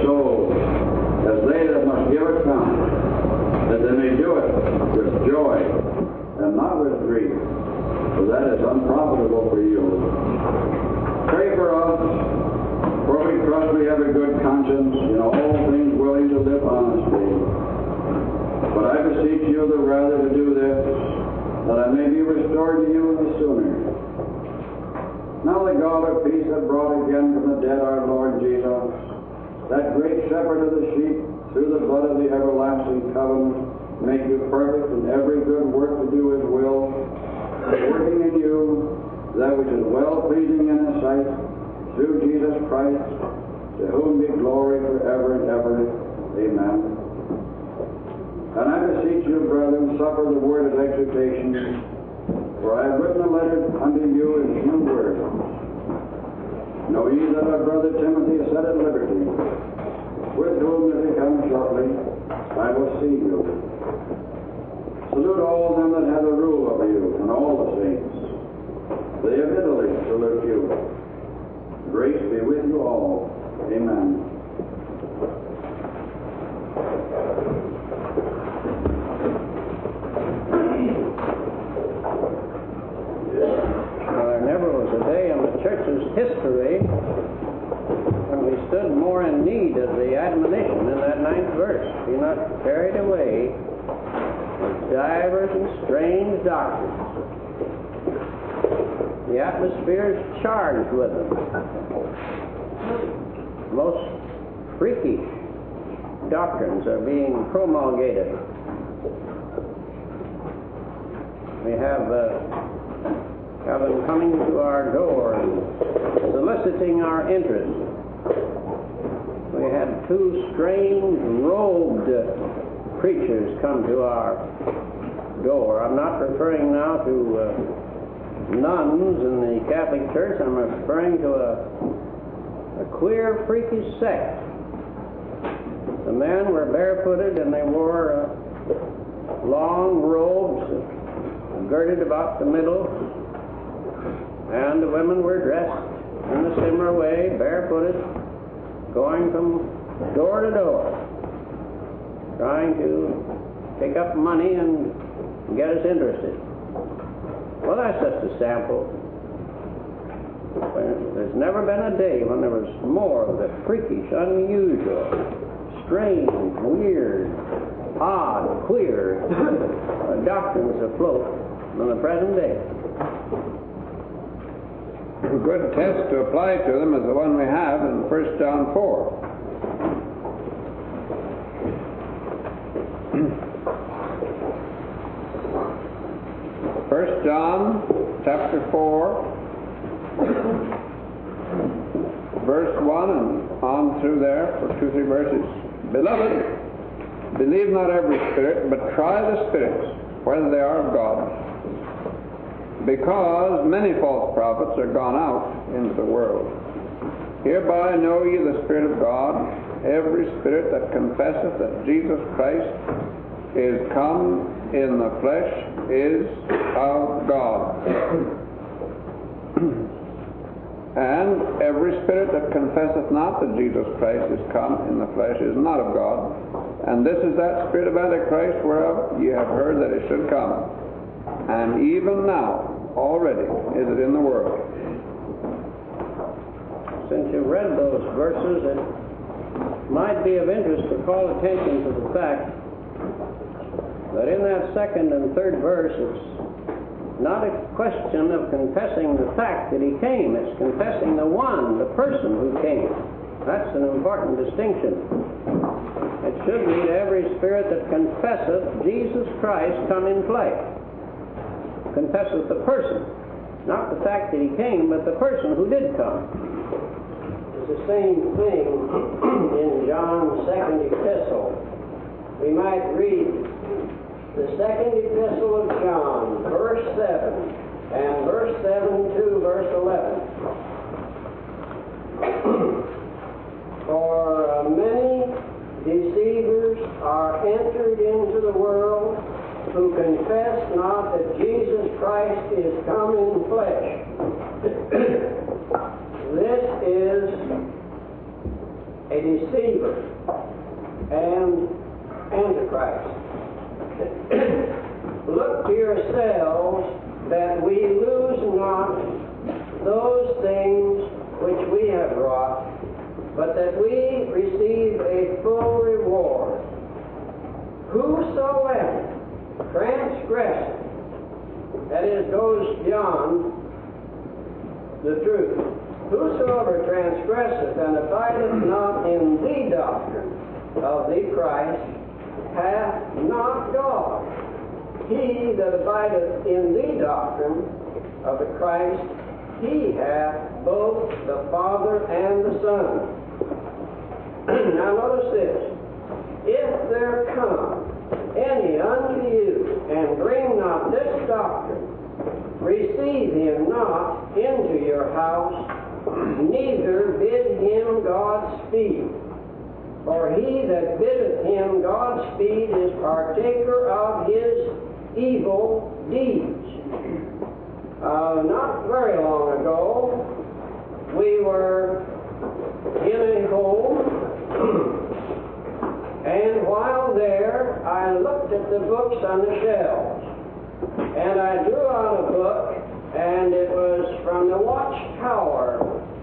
souls as they that must give account, that they may do it with joy and not with grief, for that is unprofitable for you. Pray for us, for we trust we have a good conscience, in all things willing to live honestly. But I beseech you the rather to do this, that I may be restored to you the sooner. Now the God of peace hath brought again from the dead our Lord Jesus, that great shepherd of the sheep, through the blood of the everlasting covenant, make you perfect in every good work to do his will, working in you that which is well pleasing in his sight, through Jesus Christ, to whom be glory forever and ever. Amen. And I beseech you, brethren, suffer the word of exhortation, for I have written a letter unto you in few words. Know ye that our brother Timothy is set at liberty, with whom, if he comes shortly, I will see you. Salute all them that have the rule over you, and all the saints. They of Italy salute you. Grace be with you all. Amen. There never was a day in the church's history when we stood more in need of the admonition in that 9th verse. Be not carried away with divers and strange doctrines. The atmosphere is charged with them. Most freakish doctrines are being promulgated. We have them coming to our door and soliciting our interest. We had 2 strange robed preachers come to our door. I'm not referring now to nuns in the Catholic Church. I'm referring to a queer, freakish sect. The men were barefooted and they wore long robes girded about the middle, and the women were dressed in a similar way, barefooted, going from door to door, trying to pick up money and get us interested. Well, that's just a sample. There's never been a day when there was more of the freakish, unusual, strange, weird, odd, queer doctrines afloat than the present day. A good test to apply to them is the one we have in 1 John 4. First John chapter 4, verse 1 and on through there for 2-3 verses. Beloved, believe not every spirit, but try the spirits, whether they are of God. Because many false prophets are gone out into the world. Hereby know ye the Spirit of God. Every spirit that confesseth that Jesus Christ is come in the flesh is of God. And every spirit that confesseth not that Jesus Christ is come in the flesh is not of God. And this is that spirit of Antichrist, whereof ye have heard that it should come. And even now, already, is it in the world. Since you read those verses, it might be of interest to call attention to the fact that in that 2nd and 3rd verse, it's not a question of confessing the fact that he came. It's confessing the one, the person who came. That's an important distinction. It should read, every spirit that confesseth Jesus Christ come in flesh. Confesseth the person, not the fact that he came, but the person who did come. It's the same thing in John's 2nd epistle. We might read the 2nd epistle of John, verse 7, and verse 7 to verse 11. For many deceivers are entered into the world, who confess not that Jesus Christ is come in flesh. This is a a deceiver and antichrist. Look to yourselves that we lose not those things which we have wrought, but that we receive a full reward. Whosoever transgresseth, that is, goes beyond the truth, whosoever transgresseth and abideth not in the doctrine of the Christ hath not God. He that abideth in the doctrine of the Christ, he hath both the Father and the Son. Now notice this. If there come any unto you, and bring not this doctrine, receive him not into your house, neither bid him Godspeed. For he that biddeth him Godspeed is partaker of his evil deeds. Not very long ago, we were in a home, and while there, I looked at the books on the shelves, and I drew out a book, and it was from the Watchtower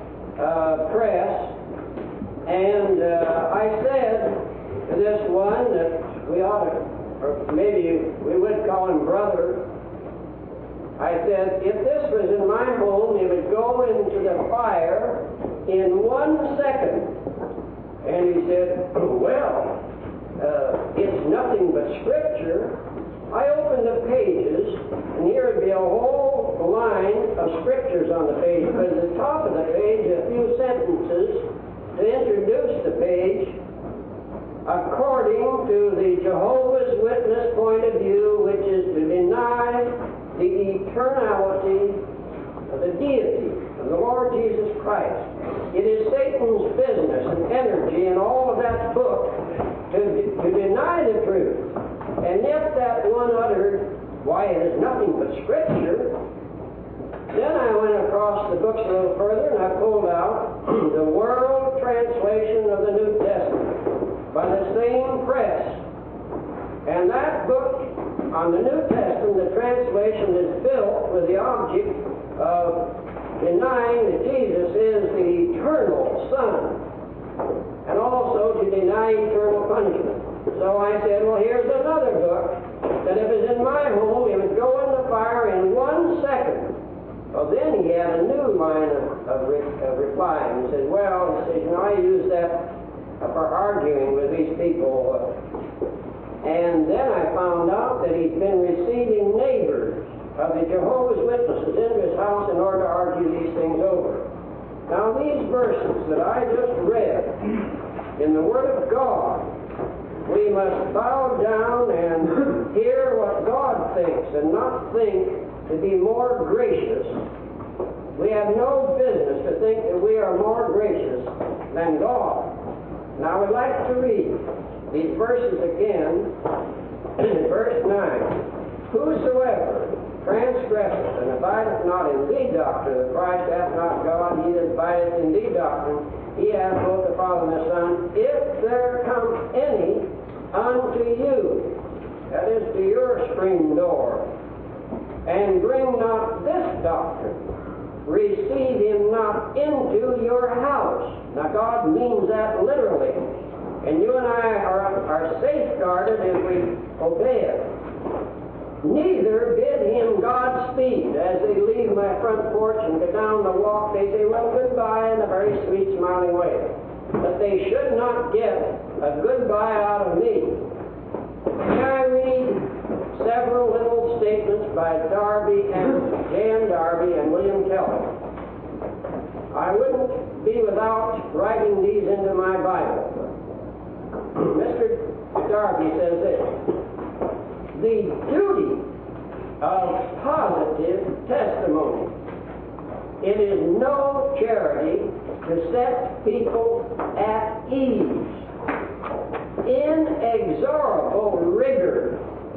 Press, and I said to this one that we ought to, or maybe we would call him brother, I said, if this was in my home, it would go into the fire in 1 second. And he said, well, it's nothing but Scripture. I opened the pages, and here would be a whole line of Scriptures on the page, but at the top of the page, a few sentences to introduce the page according to the Jehovah's Witness point of view, which is to deny the eternality of the deity of the Lord Jesus Christ. It is Satan's business and energy in all of that book to deny the truth. And if that one uttered, why, it is nothing but Scripture, then I went across the books a little further and I pulled out the World Translation of the New Testament by the same press. And that book on the New Testament, the translation is built with the object of denying that Jesus is the eternal Son, and also to deny eternal punishment. So I said, well, here's another book that if it's in my home, it would go in the fire in 1 second. Well, then he had a new line of reply, and he said, well, I use that for arguing with these people. And then I found out that he's been receiving neighbors of the Jehovah's Witnesses into his house in order to argue these things over. Now, these verses that I just read in the Word of God, we must bow down and hear what God thinks and not think to be more gracious. We have no business to think that we are more gracious than God. Now, I would like to read these verses again. Verse 9. Whosoever transgresseth and abideth not in the doctrine of Christ hath not God. He that abideth in the doctrine, he hath both the Father and the Son. If there come any unto you, that is to your screen door, and bring not this doctrine, receive him not into your house. Now God means that literally. And you and I are safeguarded if we obey it. Neither bid him Godspeed. As they leave my front porch and go down the walk, they say, well, goodbye, in a very sweet, smiling way. But they should not get a goodbye out of me. May I read several little statements by J.M. Darby and William Kelly. I wouldn't be without writing these into my Bible. Mr. Darby says this: the duty of positive testimony. It is no charity to set people at ease. Inexorable rigor.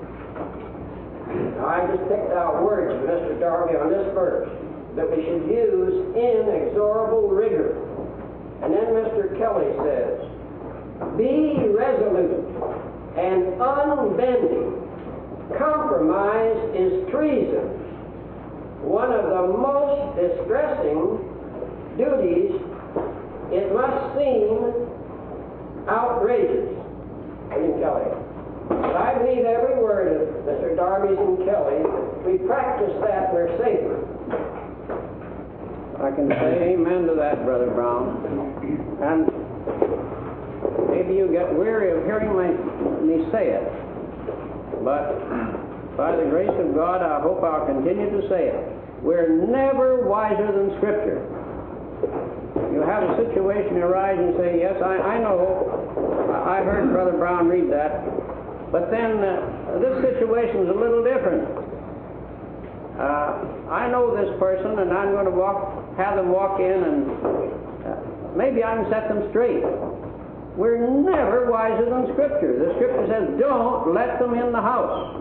Now, I just picked out words from Mr. Darby on this verse that we should use inexorable rigor. And then Mr. Mr. Kelly says, be resolute and unbending. Compromise is treason. One of the most distressing duties. It must seem outrageous. William Kelly. But I believe every word of Mr. Darby's and Kelly. We practice that, we're safer. I can say amen to that, Brother Brown. And maybe you get weary of hearing me say it. But by the grace of God, I hope I'll continue to say it. We're never wiser than Scripture. You have a situation arise and you say, yes, I know. I heard Brother Brown read that. But then this situation is a little different. I know this person, and I'm going to have them walk in, and maybe I can set them straight. We're never wiser than Scripture. The Scripture says, don't let them in the house.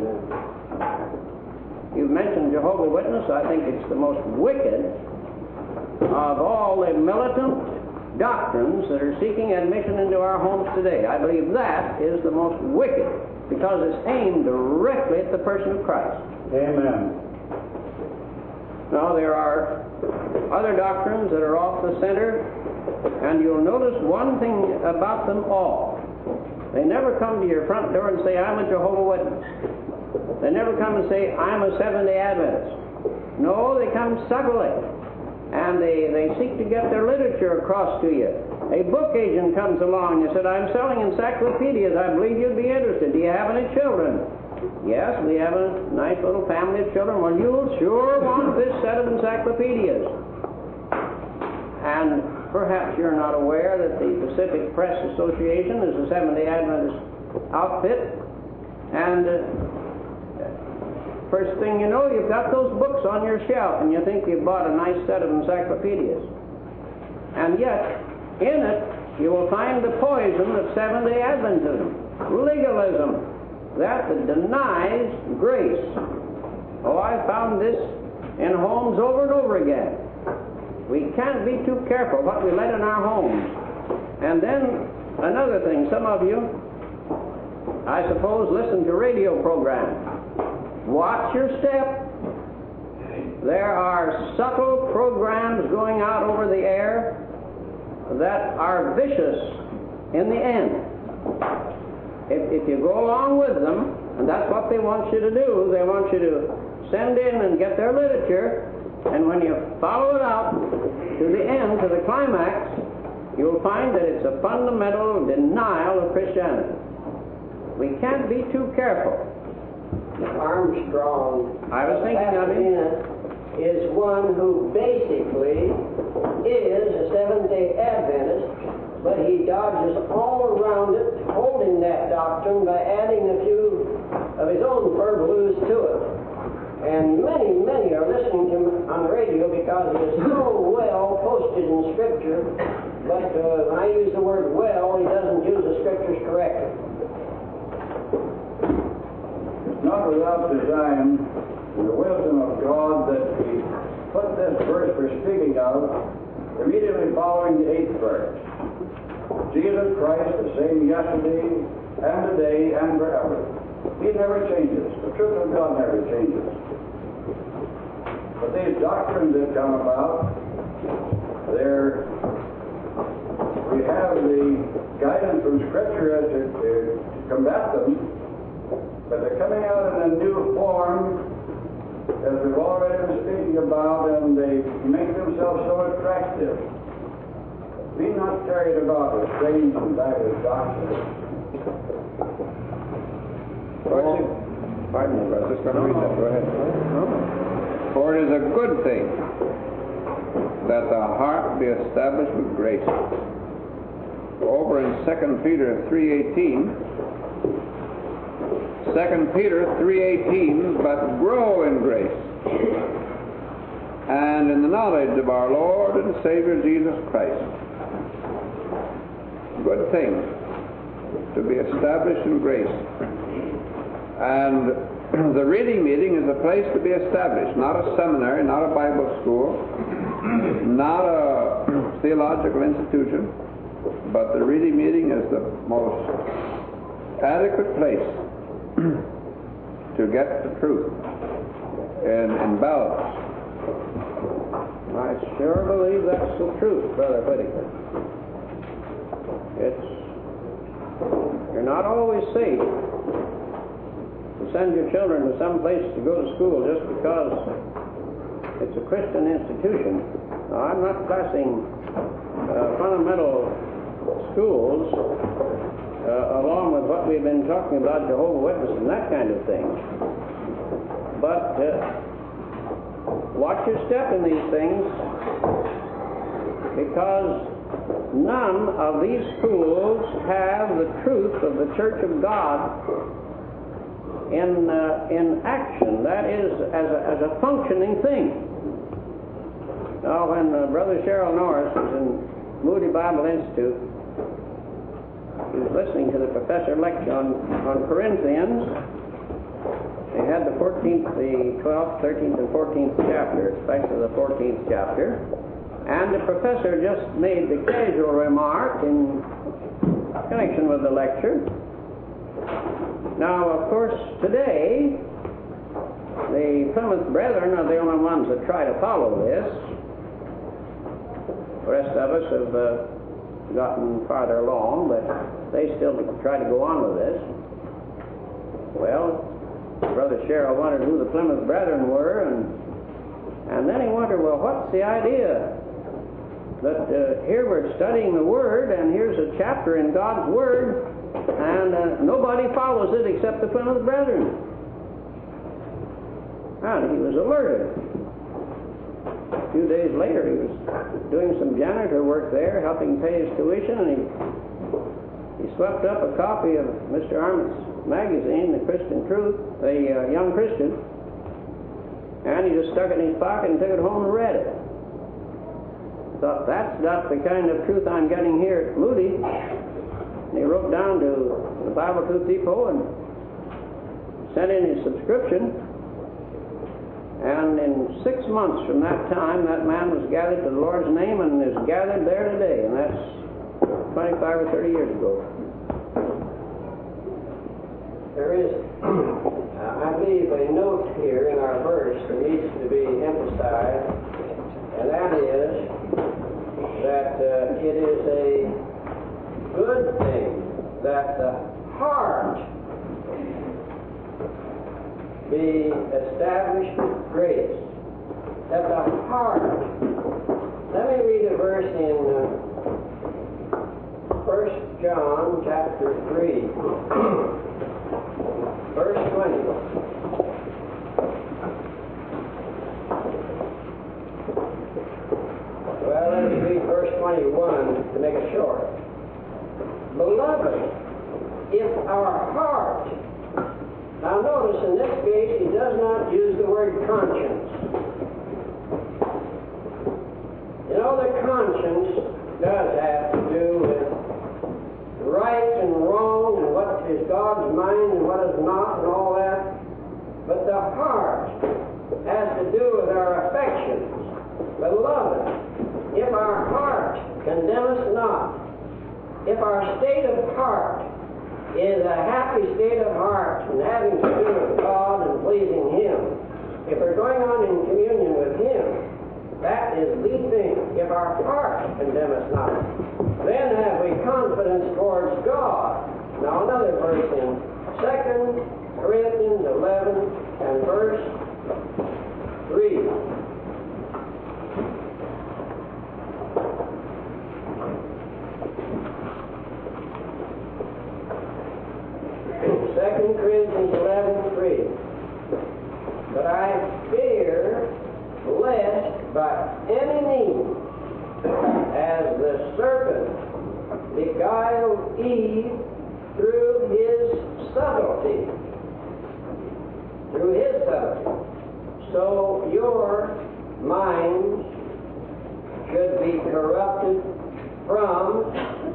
You've mentioned Jehovah's Witness. I think it's the most wicked of all the militant doctrines that are seeking admission into our homes today. I believe that is the most wicked because it's aimed directly at the person of Christ. Amen. Now, there are other doctrines that are off the center, and you'll notice one thing about them all. They never come to your front door and say, I'm a Jehovah's Witness. They never come and say, I'm a Seventh-day Adventist. No, they come subtly, and they seek to get their literature across to you. A book agent comes along and said, I'm selling encyclopedias. I believe you'd be interested. Do you have any children? Yes, we have a nice little family of children. Well, you'll sure want this set of encyclopedias. And perhaps you're not aware that the Pacific Press Association is a Seventh-day Adventist outfit. And first thing you know, you've got those books on your shelf, and you think you've bought a nice set of encyclopedias. And yet, in it, you will find the poison of Seventh-day Adventism, legalism, that denies grace. Oh, I found this in homes over and over again. We can't be too careful what we let in our homes. And then, another thing, some of you, I suppose, listen to radio programs. Watch your step. There are subtle programs going out over the air that are vicious in the end. If you go along with them, and that's what they want you to do, they want you to send in and get their literature, and when you follow it out to the end, to the climax, you'll find that it's a fundamental denial of Christianity. We can't be too careful. Armstrong, I was thinking of him. Is one who basically is a Seventh-day Adventist, but he dodges all around it, holding that doctrine by adding a few of his own furbelows to it. And many, many are listening to him on the radio because he is so well posted in Scripture, but when I use the word well, he doesn't use the Scriptures correctly. It's not without design and the wisdom of God that we put this verse we're speaking of immediately following the 8th verse. Jesus Christ, the same yesterday and today and forever. He never changes. The truth of God never changes. But these doctrines that come about, we have the guidance from Scripture to combat them, but they're coming out in a new form, as we've already been speaking about, and they make themselves so attractive. Be not carried about with strange and backwards doctrines. Pardon me, brother. Just going to read that. Go ahead. For it is a good thing that the heart be established with grace. Over in 2 Peter 3:18, 2 Peter 3:18, but grow in grace and in the knowledge of our Lord and Savior Jesus Christ. Good thing to be established in grace. And the reading meeting is a place to be established, not a seminary, not a Bible school, not a theological institution. But the reading meeting is the most adequate place to get the truth in balance. I sure believe that's the truth, Brother Whittaker. You're not always safe to send your children to some place to go to school just because it's a Christian institution. Now, I'm not classing fundamental schools along with what we've been talking about, Jehovah's Witnesses and that kind of thing. But watch your step in these things, because none of these schools have the truth of the Church of God in action. That is, as a functioning thing. Now, when Brother Sherrill Norris was in Moody Bible Institute, he was listening to the professor lecture on Corinthians. They had the 14th, the 12th, 13th, and 14th chapter, especially the 14th chapter. And the professor just made the casual remark in connection with the lecture. Now, of course, today, the Plymouth Brethren are the only ones that try to follow this. The rest of us have gotten farther along, but they still try to go on with this. Well, Brother Sherrill wondered who the Plymouth Brethren were, and then he wondered, well, what's the idea? That here we're studying the Word, and here's a chapter in God's Word, and nobody follows it except the Plymouth Brethren. And he was alerted. A few days later, he was doing some janitor work there, helping pay his tuition, and he swept up a copy of Mr. Armott's magazine, The Christian Truth, the Young Christian, and he just stuck it in his pocket and took it home and read it. Thought, that's not the kind of truth I'm getting here at Moody. And he wrote down to the Bible Truth Depot and sent in his subscription. And in 6 months from that time, that man was gathered to the Lord's name and is gathered there today. And that's 25 or 30 years ago. There is, I believe, a note here in our verse that needs to be emphasized, and that is that it is a good thing that the heart be established with grace. That the heart. Let me read a verse in 1 John chapter 3, verse 20. Well, let us read verse 21 to make it short. Beloved, if our heart. Now notice in this case he does not use the word conscience. You know, the conscience does have to do with right and wrong and what is God's mind and what is not and all that. But the heart has to do with our affections. Beloved, if our heart condemn us not, if our state of heart is a happy state of heart and having to do with God and pleasing Him, if we're going on in communion with Him, that is the thing. If our heart condemn us not, then have we confidence towards God. Now another verse in 2 Corinthians 11 and verse 3. 2 Corinthians 11:3. But I fear lest by any means, as the serpent beguiled Eve through his subtlety, so your minds should be corrupted from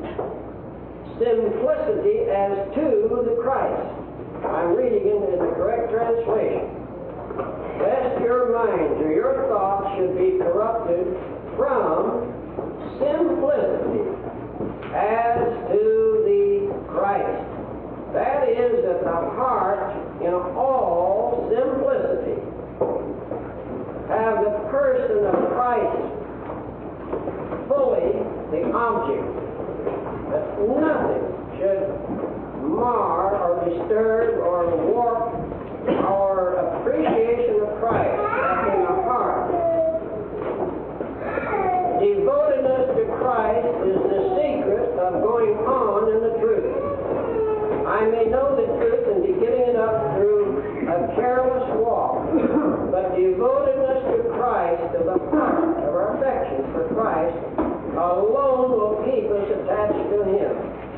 simplicity as to the Christ. I'm reading into the correct translation. Lest your minds or your thoughts should be corrupted from simplicity as object, that nothing should mar or disturb or warp our appreciation of Christ up in the heart. Devotedness to Christ is the secret of going on in the truth. I may know the truth and be giving it up through a careless walk, but devotedness to Christ, to the heart of our affection for Christ, alone will keep us attached to Him.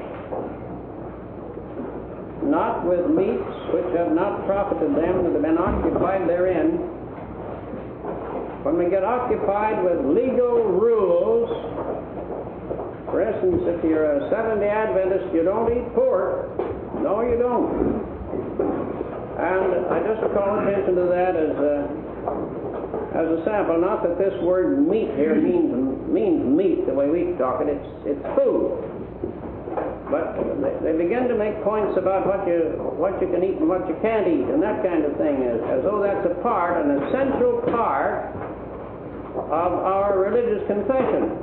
Not with meats which have not profited them that have been occupied therein. When we get occupied with legal rules, for instance, if you're a Seventh-day Adventist, you don't eat pork. No, you don't. And I just call attention to that as a sample. Not that this word meat here means meat the way we talk it. It's food. But they begin to make points about what you can eat and what you can't eat, and that kind of thing, as though that's an essential part of our religious confession.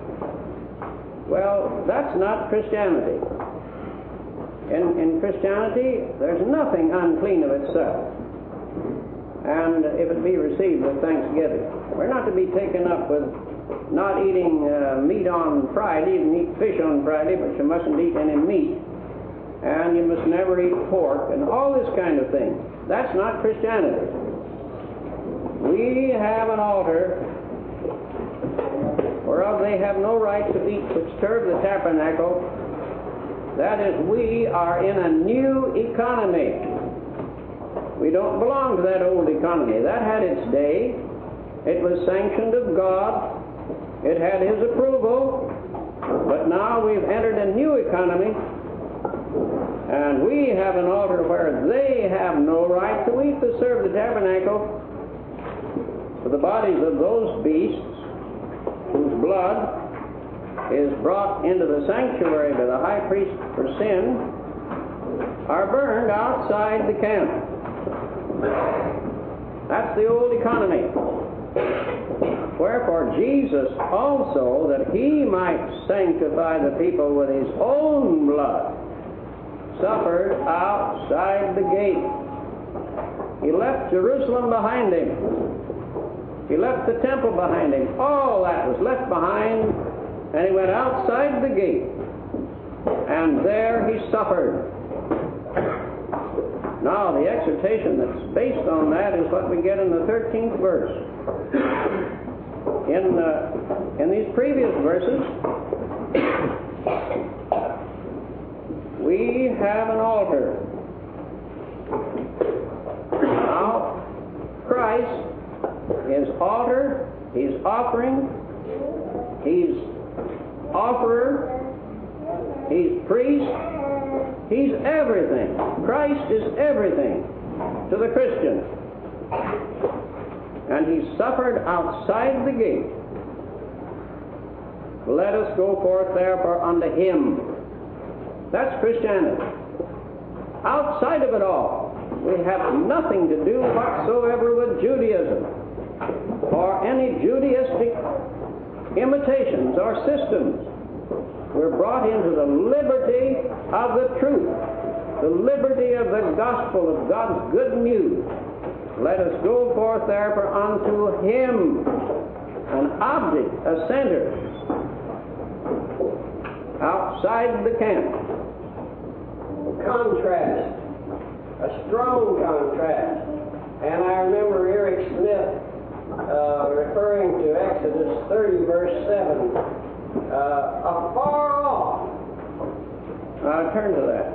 Well, that's not Christianity. In Christianity, there's nothing unclean of itself, and if it be received with thanksgiving. We're not to be taken up with not eating meat on Friday. You can eat fish on Friday, but you mustn't eat any meat, and you must never eat pork, and all this kind of thing. That's not Christianity. We have an altar whereof they have no right to eat which serve the tabernacle. That is, we are in a new economy. We don't belong to that old economy. That had its day. It was sanctioned of God. It had His approval. But now we've entered a new economy, and we have an altar where they have no right to eat to serve the tabernacle. For the bodies of those beasts whose blood is brought into the sanctuary by the high priest for sin are burned outside the camp. That's the old economy. Wherefore Jesus also, that He might sanctify the people with His own blood, suffered outside the gate. He left Jerusalem behind Him. He left the temple behind Him. All that was left behind, and He went outside the gate, and there He suffered. Now, the exhortation that's based on that is what we get in the 13th verse. In these previous verses, we have an altar. Now, Christ, His altar, His offering, He's offerer, He's priest, He's everything. Christ is everything to the Christian. And He suffered outside the gate. Let us go forth therefore unto Him. That's Christianity. Outside of it all, we have nothing to do whatsoever with Judaism or any Judaistic imitations or systems. We're brought into the liberty of the truth, the liberty of the gospel of God's good news. Let us go forth therefore unto Him, an object, a center, outside the camp. Contrast, a strong contrast. And I remember Eric Smith referring to Exodus 30, verse 7, afar off. Turn to that.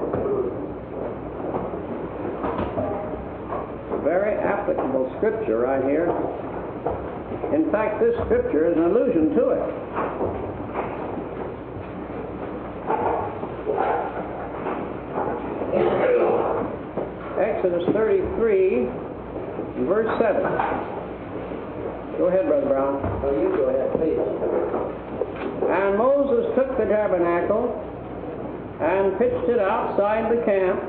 Very applicable scripture right here. In fact, this scripture is an allusion to it. Exodus 33, verse 7. Go ahead, Brother Brown. Oh, you go ahead, please. And Moses took the tabernacle and pitched it outside the camp,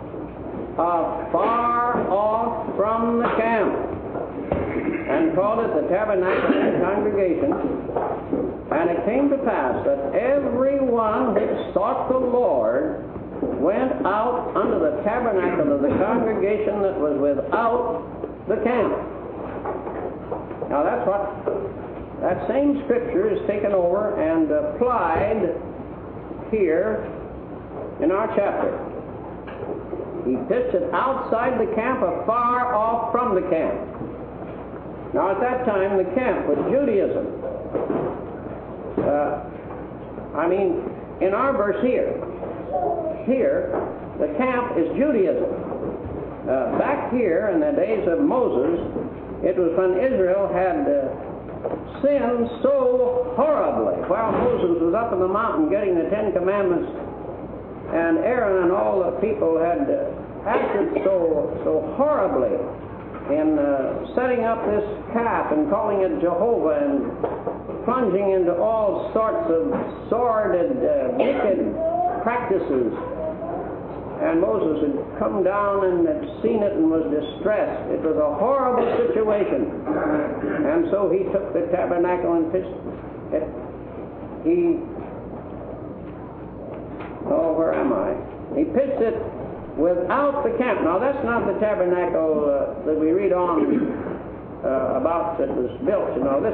far off from the camp, and called it the tabernacle of the congregation. And it came to pass that every one which sought the Lord went out unto the tabernacle of the congregation that was without the camp. Now that same scripture is taken over and applied here in our chapter. He pitched it outside the camp, afar off from the camp. Now at that time the camp was Judaism. In our verse here, the camp is Judaism. Back here in the days of Moses, it was when Israel had sinned so horribly. While Moses was up in the mountain getting the Ten Commandments, and Aaron and all the people had acted so horribly in setting up this calf and calling it Jehovah and plunging into all sorts of sordid, wicked practices. And Moses had come down and had seen it and was distressed. It was a horrible situation. And so he took the tabernacle and pitched it. Where am I? He pitched it without the camp. Now that's not the tabernacle that we read on about that was built.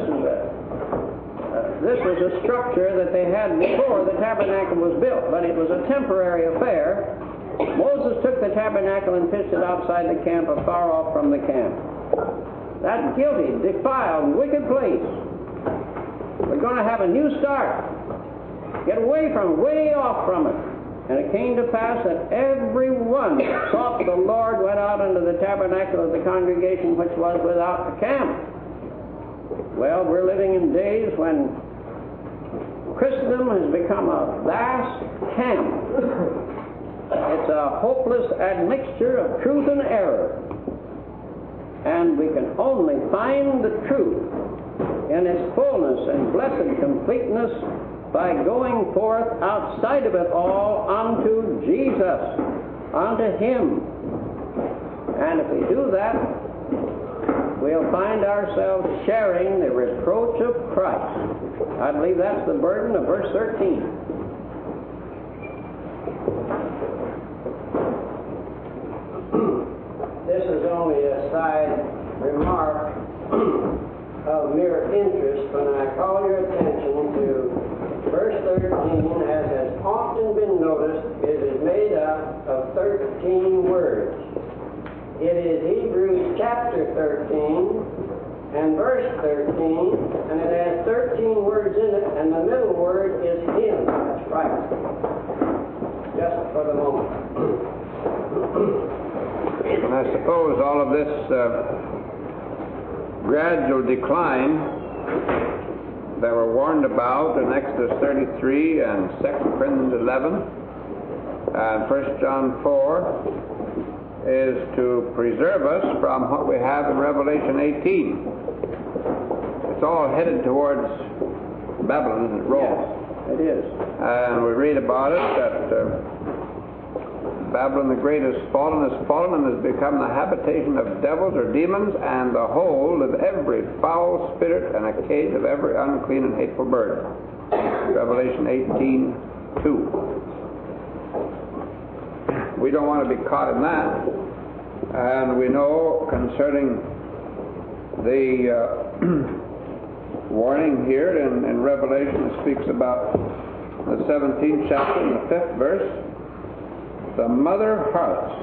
This was a structure that they had before the tabernacle was built, but it was a temporary affair. Moses took the tabernacle and pitched it outside the camp, afar off from the camp. That guilty, defiled, wicked place. We're going to have a new start. Get away from it, way off from it. And it came to pass that every one that sought the Lord went out unto the tabernacle of the congregation which was without the camp. Well, we're living in days when Christendom has become a vast camp. It's a hopeless admixture of truth and error. And we can only find the truth in its fullness and blessed completeness by going forth outside of it all unto Jesus, unto Him. And if we do that, we'll find ourselves sharing the reproach of Christ. I believe that's the burden of verse 13. This is only a side remark of mere interest when I call your attention to verse 13, as has often been noticed. It is made up of 13 words. It is Hebrews chapter 13 and verse 13, and it has 13 words in it, and the middle word is Him. That's right. Just for the moment. And I suppose all of this gradual decline that we're warned about in Exodus 33 and 2 Corinthians 11 and 1 John 4 is to preserve us from what we have in Revelation 18. It's all headed towards Babylon, isn't it? Rome. Yes, it is. And we read about it that Babylon the Great has fallen and has become the habitation of devils or demons, and the hold of every foul spirit, and a cage of every unclean and hateful bird. Revelation 18:2. We don't want to be caught in that. And we know concerning the warning here in Revelation, it speaks about the 17th chapter and the 5th verse. The mother harlots.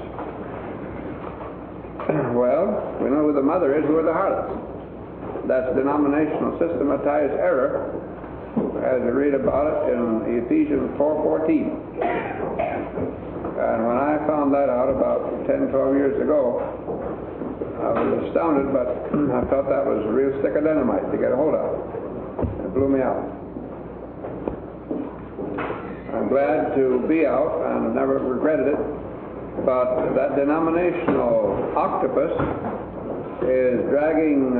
Well, we know who the mother is, who are the harlots. That's denominational systematized error, as we read about it in Ephesians 4:14. And when I found that out about 10, 12 years ago, I was astounded, but I thought that was a real stick of dynamite to get a hold of. It blew me out. I'm glad to be out, and never regretted it, but that denominational octopus is dragging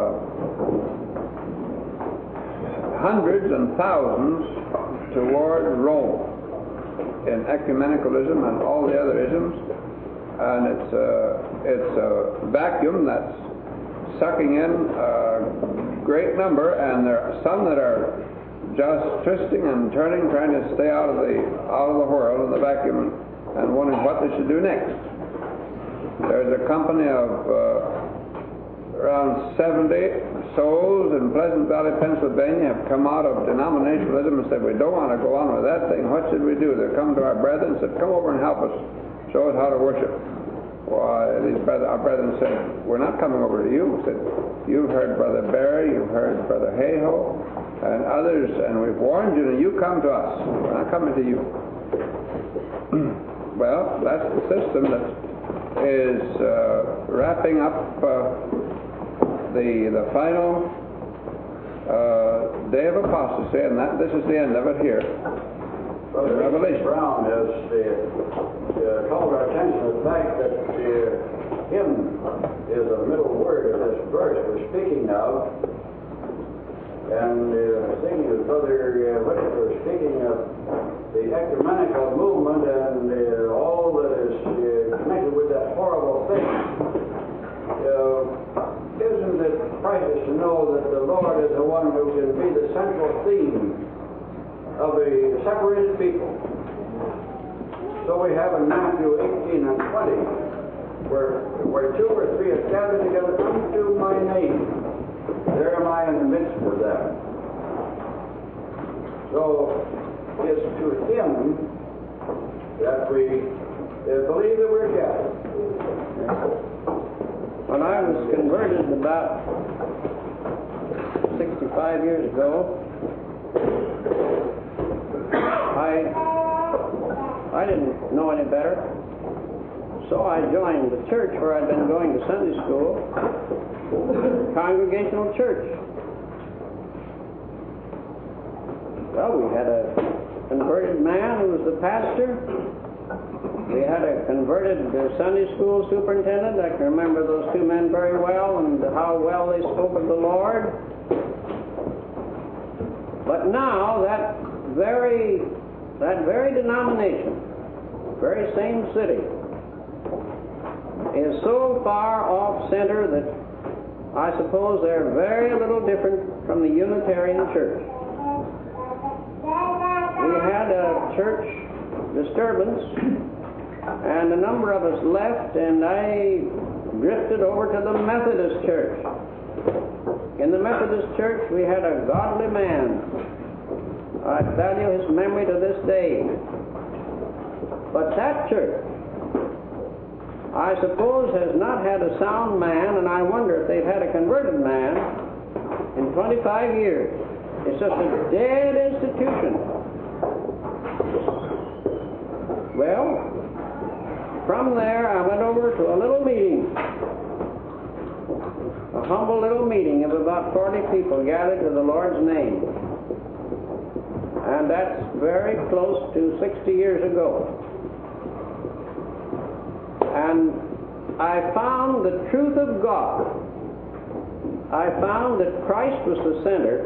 hundreds and thousands toward Rome in ecumenicalism and all the other isms, and it's a vacuum that's sucking in a great number, and there are some that are just twisting and turning, trying to stay out of the whirl and the vacuum, and wondering what they should do next. There's a company of around 70 souls in Pleasant Valley, Pennsylvania, have come out of denominationalism and said, we don't want to go on with that thing. What should we do? They come to our brethren and said, come over and help us. Show us how to worship. Why, our brethren said, we're not coming over to you. We said, you've heard Brother Barry, you've heard Brother Hayhoe, and others, and we've warned you, and you come to us. We're not coming to you. Well, that's the system that is wrapping up the final day of apostasy, and this is the end of it here. Brother Revelation. Brown has called our attention to the fact that hymn is a middle word of this verse we're speaking of. And thinking of Brother Whitaker speaking of the ecumenical movement and all that is connected with that horrible thing. Isn't it precious to know that the Lord is the one who can be the central theme of the separated people? So we have in Matthew 18 and 20, where two or three are gathered together unto my name, there am I in the midst of them. So it's to him that we believe that we're gathered. When I was converted about 65 years ago, I didn't know any better, so I joined the church where I'd been going to Sunday school, Congregational Church. Well, we had a converted man who was the pastor. We had a converted Sunday school superintendent. I can remember those two men very well and how well they spoke of the Lord. But now that very denomination, very same city, is so far off center that I suppose they're very little different from the Unitarian Church. We had a church disturbance, and a number of us left, and I drifted over to the Methodist Church. In the Methodist Church, we had a godly man. I value his memory to this day. But that church, I suppose, has not had a sound man, and I wonder if they've had a converted man in 25 years. It's just a dead institution. Well, from there I went over to a little meeting, a humble little meeting of about 40 people gathered to the Lord's name. And that's very close to 60 years ago. And I found the truth of God. I found that Christ was the center.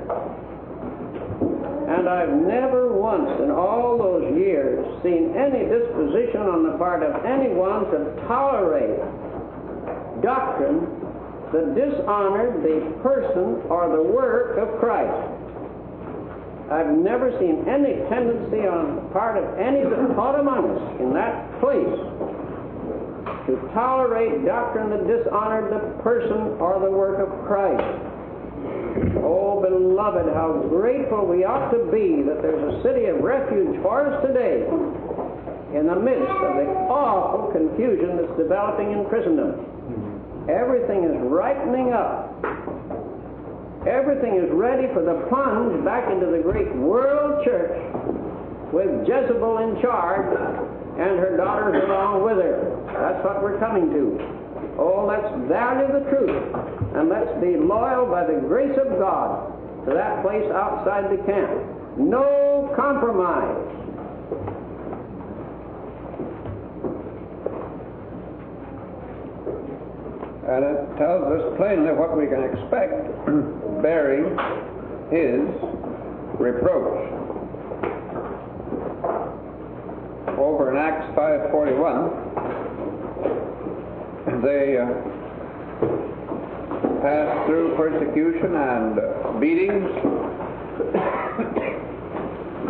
And I've never once in all those years seen any disposition on the part of anyone to tolerate doctrine that dishonored the person or the work of Christ. I've never seen any tendency on the part of any that taught among us in that place to tolerate doctrine that dishonored the person or the work of Christ. Oh, beloved, how grateful we ought to be that there's a city of refuge for us today in the midst of the awful confusion that's developing in Christendom. Everything is ripening up. Everything is ready for the plunge back into the great world church with Jezebel in charge and her daughters along with her. That's what we're coming to. Oh, let's value the truth, and let's be loyal by the grace of God to that place outside the camp. No compromise. And it tells us plainly what we can expect, bearing his reproach. Over in Acts 5:41, they passed through persecution and beatings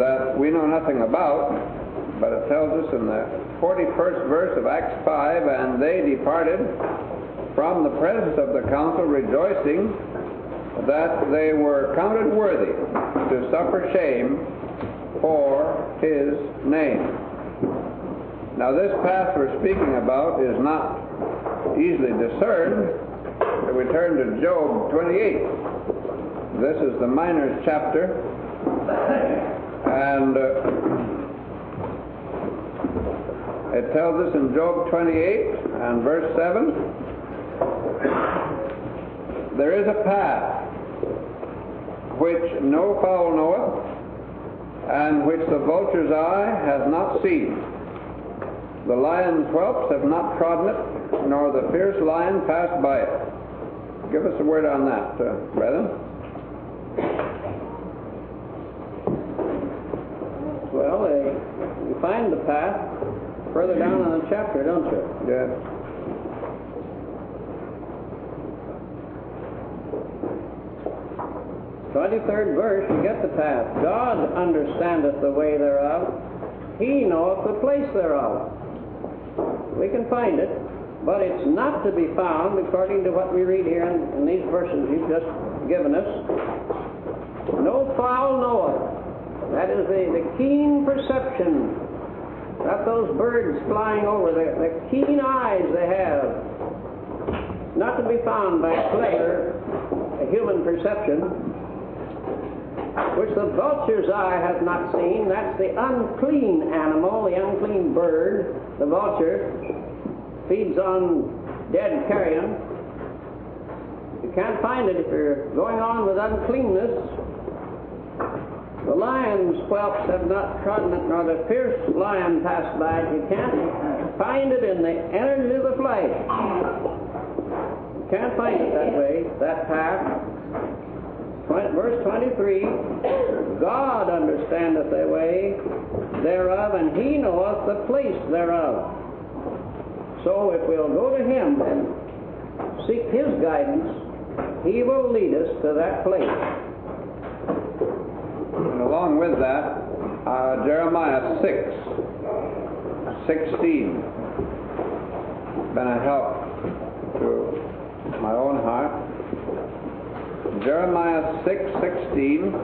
that we know nothing about, but it tells us in the 41st verse of Acts 5, and they departed from the presence of the council, rejoicing that they were counted worthy to suffer shame for his name. Now this path we're speaking about is not easily discerned. If we turn to Job 28, this is the miner's chapter, and it tells us in Job 28 and verse 7, there is a path which no fowl knoweth, and which the vulture's eye has not seen. The lion's whelps have not trodden it, nor the fierce lion passed by it. Give us a word on that, brethren. Well, you find the path further down in the chapter, don't you? Yes. Yeah. 23rd verse, you get the path. God understandeth the way thereof. He knoweth the place thereof. We can find it, but it's not to be found according to what we read here in these verses you've just given us. No fowl knoweth. That is the keen perception that those birds flying over, the keen eyes they have. Not to be found by clever human perception, which the vulture's eye has not seen. That's the unclean animal, the unclean bird. The vulture feeds on dead carrion. You can't find it if you're going on with uncleanness. The lion's whelps have not trodden it, nor the fierce lion passed by it. You can't find it in the energy of the flesh. You can't find it that way, that path. Verse 23, God understandeth the way thereof, and he knoweth the place thereof. So if we'll go to him and seek his guidance, he will lead us to that place. And along with that, Jeremiah 6:16 been a help to my own heart. Jeremiah 6:16,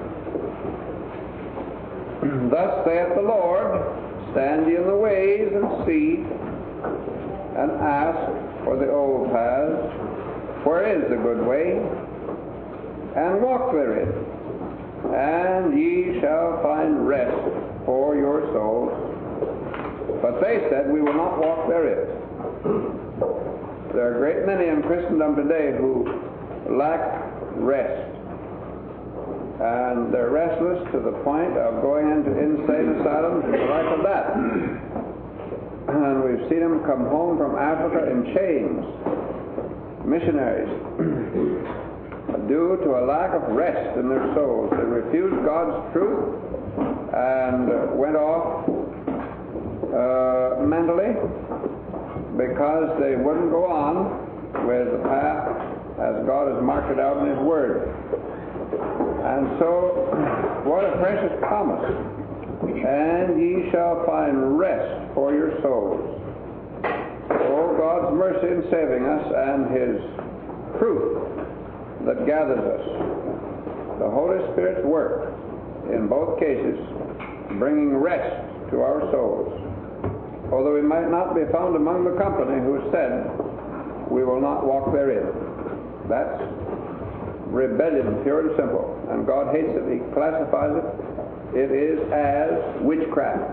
thus saith the Lord, stand ye in the ways and see, and ask for the old paths, where is the good way, and walk therein, and ye shall find rest for your souls. But they said, we will not walk therein. There are a great many in Christendom today who lack rest, and they're restless to the point of going into insane asylums and the like of that. And we've seen them come home from Africa in chains, missionaries, due to a lack of rest in their souls. They refused God's truth and went off mentally because they wouldn't go on with the path as God has marked it out in his word. And so, what a precious promise. And ye shall find rest for your souls. Oh, God's mercy in saving us and his truth that gathers us. The Holy Spirit's work in both cases, bringing rest to our souls. Although we might not be found among the company who said, we will not walk therein. That's rebellion, pure and simple. And God hates it. He classifies it. It is as witchcraft.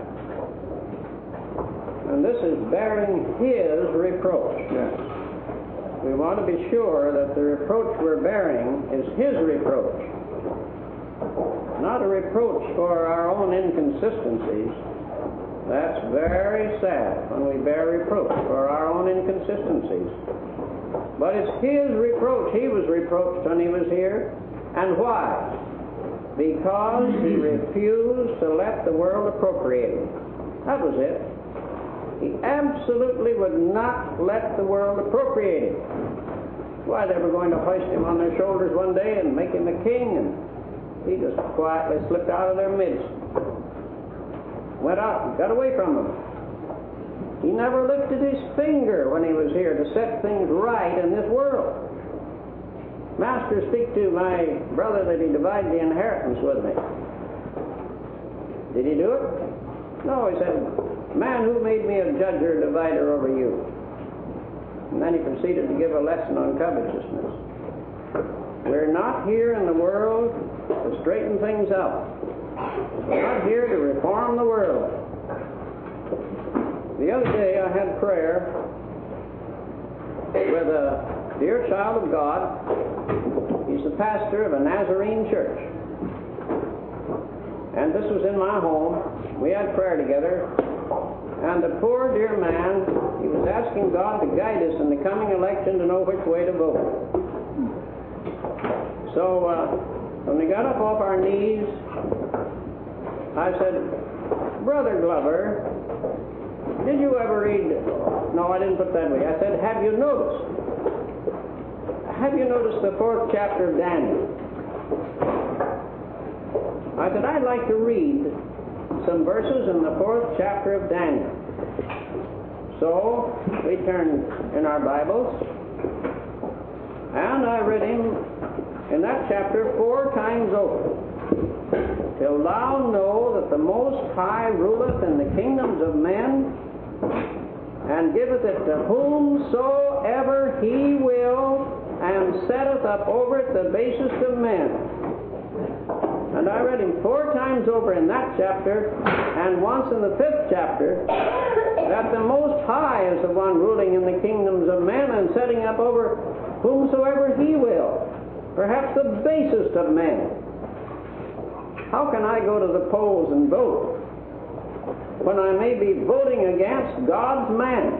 And this is bearing his reproach. Yes. We want to be sure that the reproach we're bearing is his reproach. Not a reproach for our own inconsistencies. That's very sad when we bear reproach for our own inconsistencies. But it's his reproach. He was reproached when he was here. And why? Because he refused to let the world appropriate him. That was it. He absolutely would not let the world appropriate him. Why, they were going to hoist him on their shoulders one day and make him a king, and he just quietly slipped out of their midst. Went out, got away from him. He never lifted his finger when he was here to set things right in this world. Master, speak to my brother that he divide the inheritance with me. Did he do it? No, he said, man, who made me a judge or divider over you? And then he proceeded to give a lesson on covetousness. We're not here in the world to straighten things out. We're not here to reform the world. The other day I had prayer with a dear child of God. He's the pastor of a Nazarene church. And this was in my home. We had prayer together. And the poor dear man, he was asking God to guide us in the coming election to know which way to vote. So when we got up off our knees, I said, Brother Glover, did you ever read... No, I didn't put that way. I said, have you noticed the 4th chapter of Daniel? I said, I'd like to read some verses in the 4th chapter of Daniel. So we turned in our Bibles, and I read him in that chapter 4 times over. Till thou know that the Most High ruleth in the kingdoms of men, and giveth it to whomsoever he will, and setteth up over it the basest of men. And I read him 4 times over in that chapter, and once in the 5th chapter, that the Most High is the one ruling in the kingdoms of men and setting up over whomsoever he will, perhaps the basest of men. How can I go to the polls and vote when I may be voting against God's man?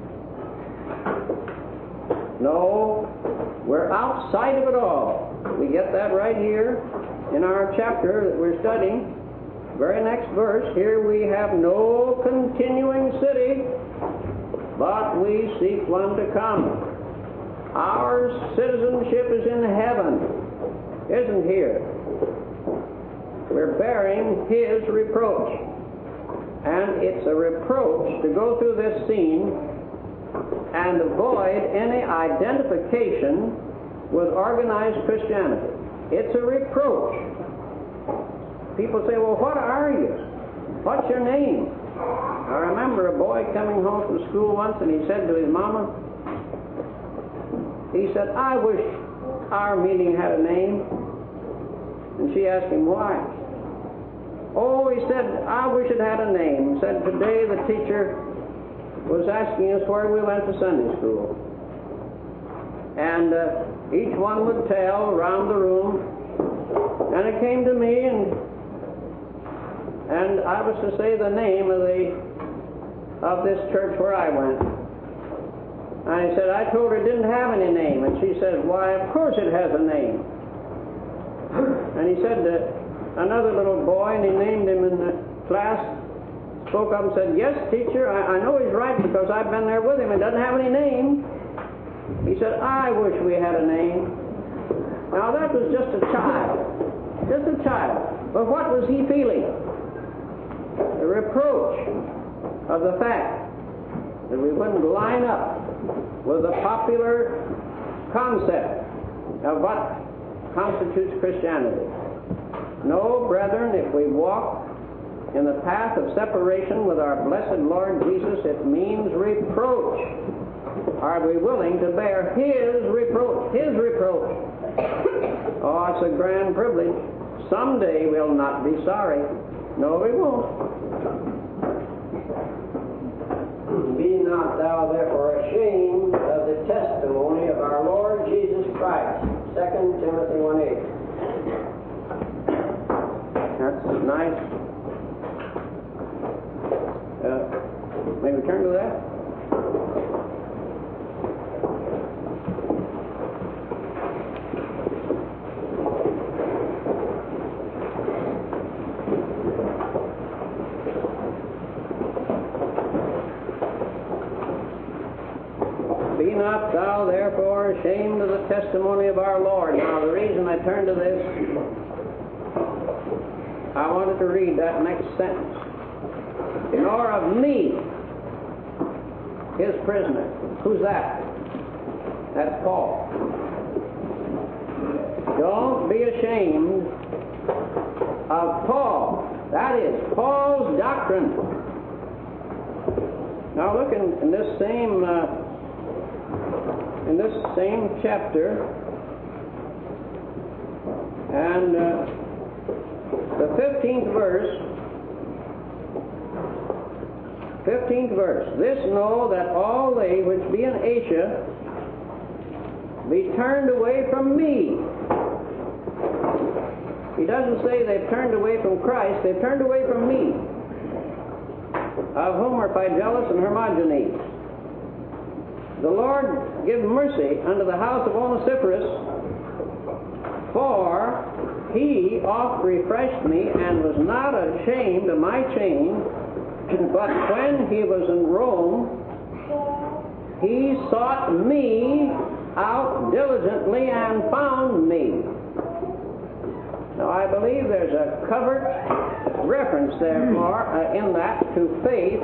No, we're outside of it all. We get that right here in our chapter that we're studying. Very next verse, here we have no continuing city, but we seek one to come. Our citizenship is in heaven, isn't here. We're bearing his reproach. And it's a reproach to go through this scene and avoid any identification with organized Christianity. It's a reproach. People say, well, what are you? What's your name? I remember a boy coming home from school once, and he said to his mama, he said, I wish our meeting had a name. And she asked him why. Oh, he said, I wish it had a name. He said, today the teacher was asking us where we went to Sunday school. And each one would tell around the room. And it came to me, and I was to say the name of this church where I went. And he said, I told her it didn't have any name. And she said, why, of course it has a name. And he said another little boy, and he named him in the class, spoke up and said, yes, teacher, I know he's right because I've been there with him. It doesn't have any name. He said, I wish we had a name. Now that was just a child. Just a child. But what was he feeling? The reproach of the fact that we wouldn't line up with the popular concept of what constitutes Christianity. No, brethren, if we walk in the path of separation with our blessed Lord Jesus, it means reproach. Are we willing to bear his reproach? His reproach. Oh, it's a grand privilege. Someday we'll not be sorry. No, we won't. Be not thou therefore ashamed of the testimony of our Lord Jesus Christ. 2 Timothy 1:8. That's nice. May we turn to that? Be not thou therefore ashamed of the testimony of our Lord. Now the reason I turn to this I wanted to read that next sentence. Nor of me, his prisoner. Who's that? That's Paul. Don't be ashamed of Paul. That is Paul's doctrine. Now look in this same chapter, and the 15th verse. 15th verse. This know that all they which be in Asia be turned away from me. He doesn't say they've turned away from Christ, they've turned away from me, of whom are Phygellus and Hermogenes. The Lord give mercy unto the house of Onesiphorus, for he oft refreshed me and was not ashamed of my chain, but when he was in Rome, he sought me out diligently and found me. Now, I believe there's a covert reference, therefore, in that to faith,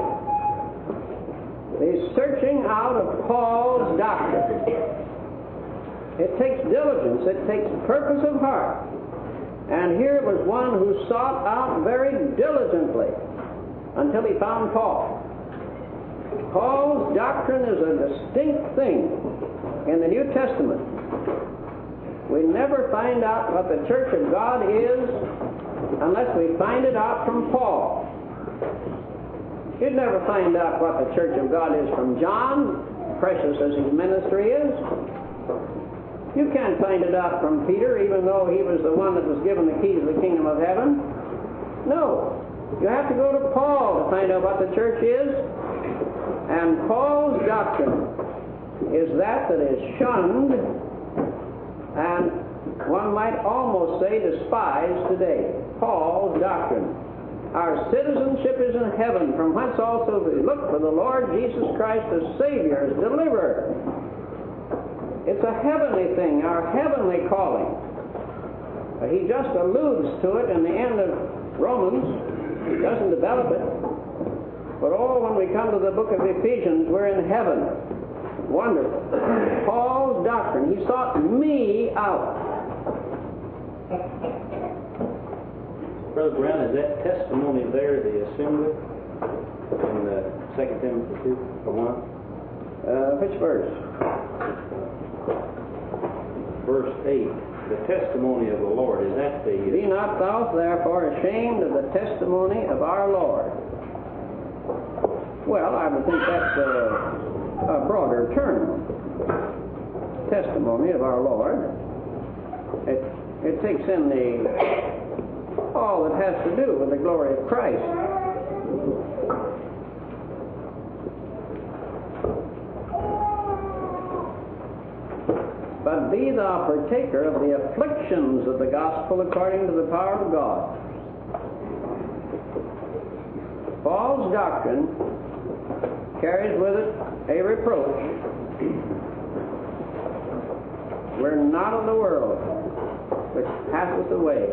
the searching out of Paul's doctrine. It takes diligence, it takes purpose of heart. And here was one who sought out very diligently until he found Paul. Paul's doctrine is a distinct thing in the New Testament. We never find out what the Church of God is unless we find it out from Paul. You'd never find out what the Church of God is from John, precious as his ministry is. You can't find it out from Peter, even though he was the one that was given the key to the kingdom of heaven. No. You have to go to Paul to find out what the church is. And Paul's doctrine is that is shunned and one might almost say despised today. Paul's doctrine. Our citizenship is in heaven, from whence also we look for the Lord Jesus Christ as Savior, as Deliverer. It's a heavenly thing, our heavenly calling. He just alludes to it in the end of Romans. He doesn't develop it. But when we come to the book of Ephesians, we're in heaven. Wonderful. Paul's doctrine. He sought me out. Brother Brown, is that testimony there the assembly in 2 Timothy 2 or 1? Which verse? Verse 8. The testimony of the Lord, is that the... Be not thou therefore ashamed of the testimony of our Lord. Well, I would think that's a broader term. Testimony of our Lord. It takes in all that has to do with the glory of Christ. But be thou partaker of the afflictions of the gospel according to the power of God. Paul's doctrine carries with it a reproach. We're not of the world, which passeth away.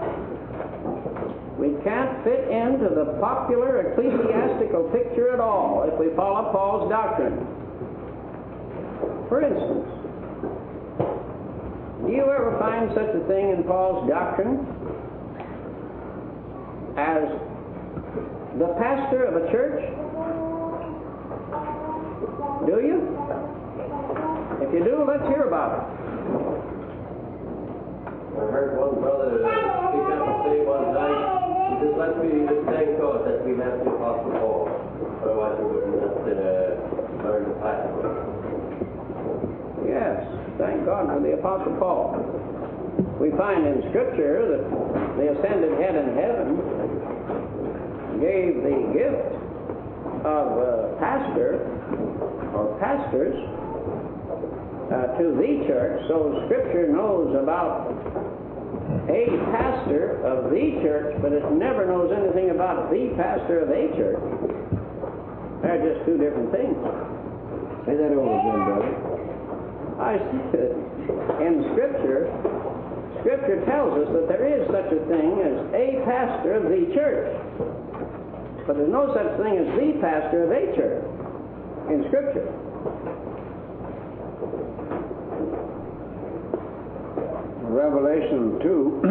We can't fit into the popular ecclesiastical picture at all if we follow Paul's doctrine. For instance, do you ever find such a thing in Paul's doctrine as the pastor of a church? Do you? If you do, let's hear about it. I heard one brother speak up and say one night, he says, let's be the same God that we have the Apostle Paul. Otherwise we wouldn't have to learn the Bible. Yes, thank God for the Apostle Paul. We find in Scripture that the ascended head in heaven gave the gift of pastor or pastors to the church, so Scripture knows about a pastor of the church, but it never knows anything about the pastor of a church. They're just two different things. Say that over again, brother. I see that in Scripture, Scripture tells us that there is such a thing as a pastor of the church. But there's no such thing as the pastor of a church in Scripture. Revelation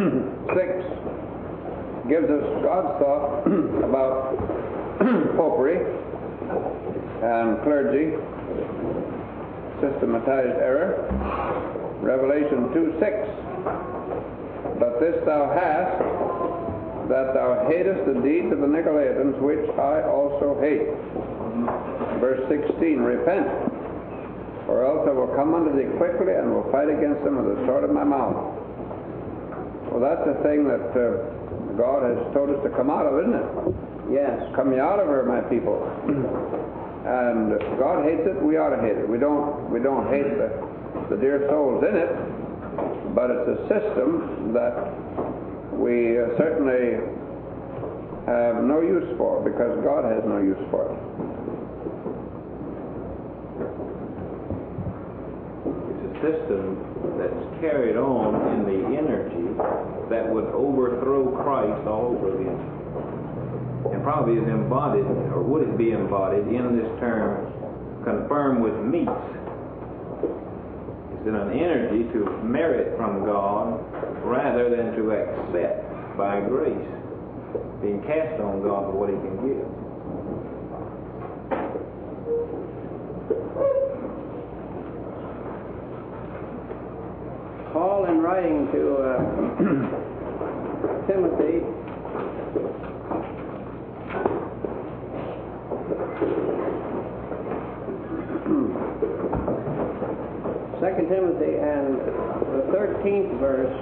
2:6 gives us God's thought about popery and clergy, systematized error. Revelation 2:6. But this thou hast, that thou hatest the deeds of the Nicolaitans, which I also hate. Verse 16, repent, or else I will come unto thee quickly and will fight against them with the sword of my mouth. Well, that's the thing that God has told us to come out of, isn't it? Yes. Come ye out of her, my people. And God hates it, we ought to hate it. We don't hate the dear souls in it, but it's a system that we certainly have no use for, because God has no use for it. It's a system that's carried on in the energy that would overthrow Christ all over again. And probably is embodied, or would it be embodied, in this term, confirmed with meats. It's in an energy to merit from God rather than to accept by grace, being cast on God for what He can give. Paul, in writing to Timothy, Second Timothy and the 13th verse,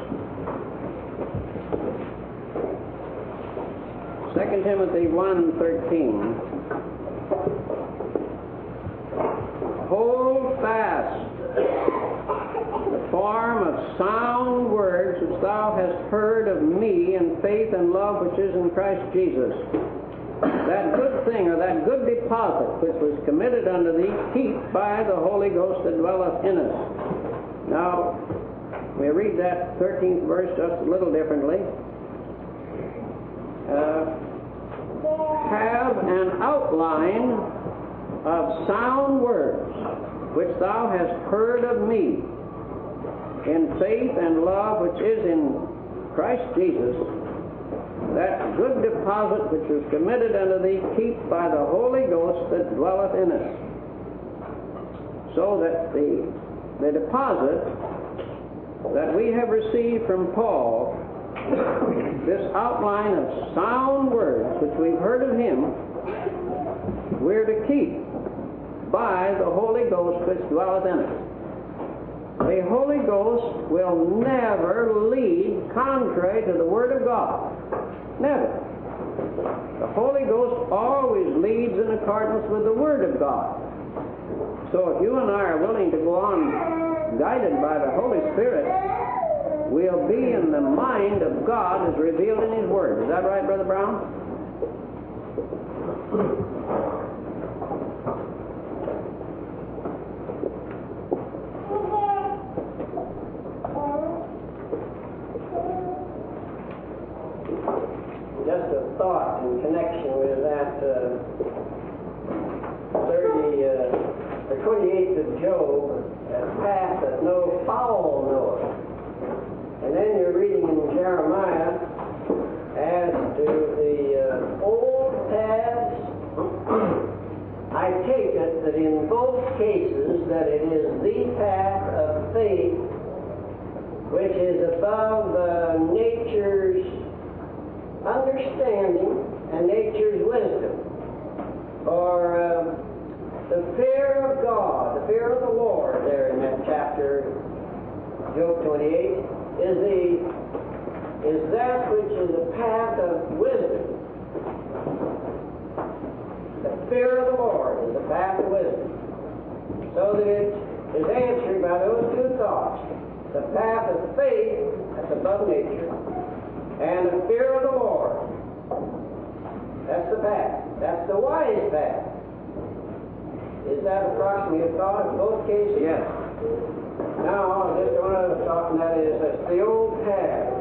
2 Timothy 1:13, hold fast the form of sound words which thou hast heard of me in faith and love which is in Christ Jesus. That good thing, or that good deposit which was committed unto thee, keep by the Holy Ghost that dwelleth in us. Now, we read that 13th verse just a little differently. Have an outline of sound words which thou hast heard of me in faith and love which is in Christ Jesus. That good deposit which was committed unto thee, keep by the Holy Ghost that dwelleth in us. So that the deposit that we have received from Paul, this outline of sound words which we've heard of him, we're to keep by the Holy Ghost which dwelleth in us. The Holy Ghost will never lead contrary to the Word of God. Never. The Holy Ghost always leads in accordance with the Word of God. So if you and I are willing to go on guided by the Holy Spirit, we'll be in the mind of God as revealed in His Word. Is that right, Brother Brown? Just a thought in connection with that 28th of Job, that path that no fowl knoweth. And then you're reading in Jeremiah as to the old paths. I take it that in both cases that it is the path of faith which is above nature's understanding and nature's wisdom. For the fear of God, the fear of the Lord, there in that chapter, Job 28, is that which is a path of wisdom. The fear of the Lord is the path of wisdom. So that it is answered by those two thoughts. The path of faith, that's above nature, and the fear of the Lord. That's the path. That's the wise path. Is that approximately a thought in both cases? Yes. Now, just one other thought, and that is that's the old path.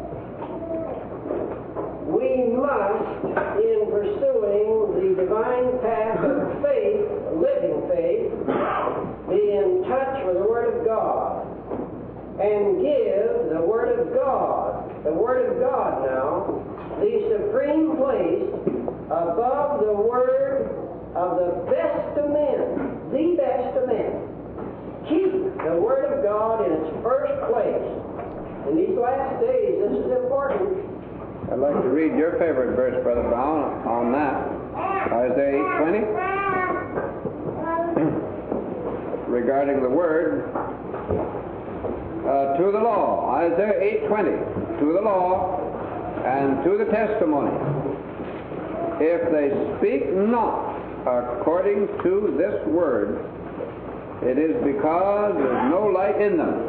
We must, in pursuing the divine path of faith, living faith, be in touch with the Word of God and give the Word of God now, the supreme place above the Word of the best of men, the best of men. Keep the Word of God in its first place. In these last days, this is important. I'd like to read your favorite verse, Brother Brown, on that. Isaiah 8:20. Regarding the Word, to the law. Isaiah 8:20. To the law and to the testimony. If they speak not according to this word, it is because there's no light in them.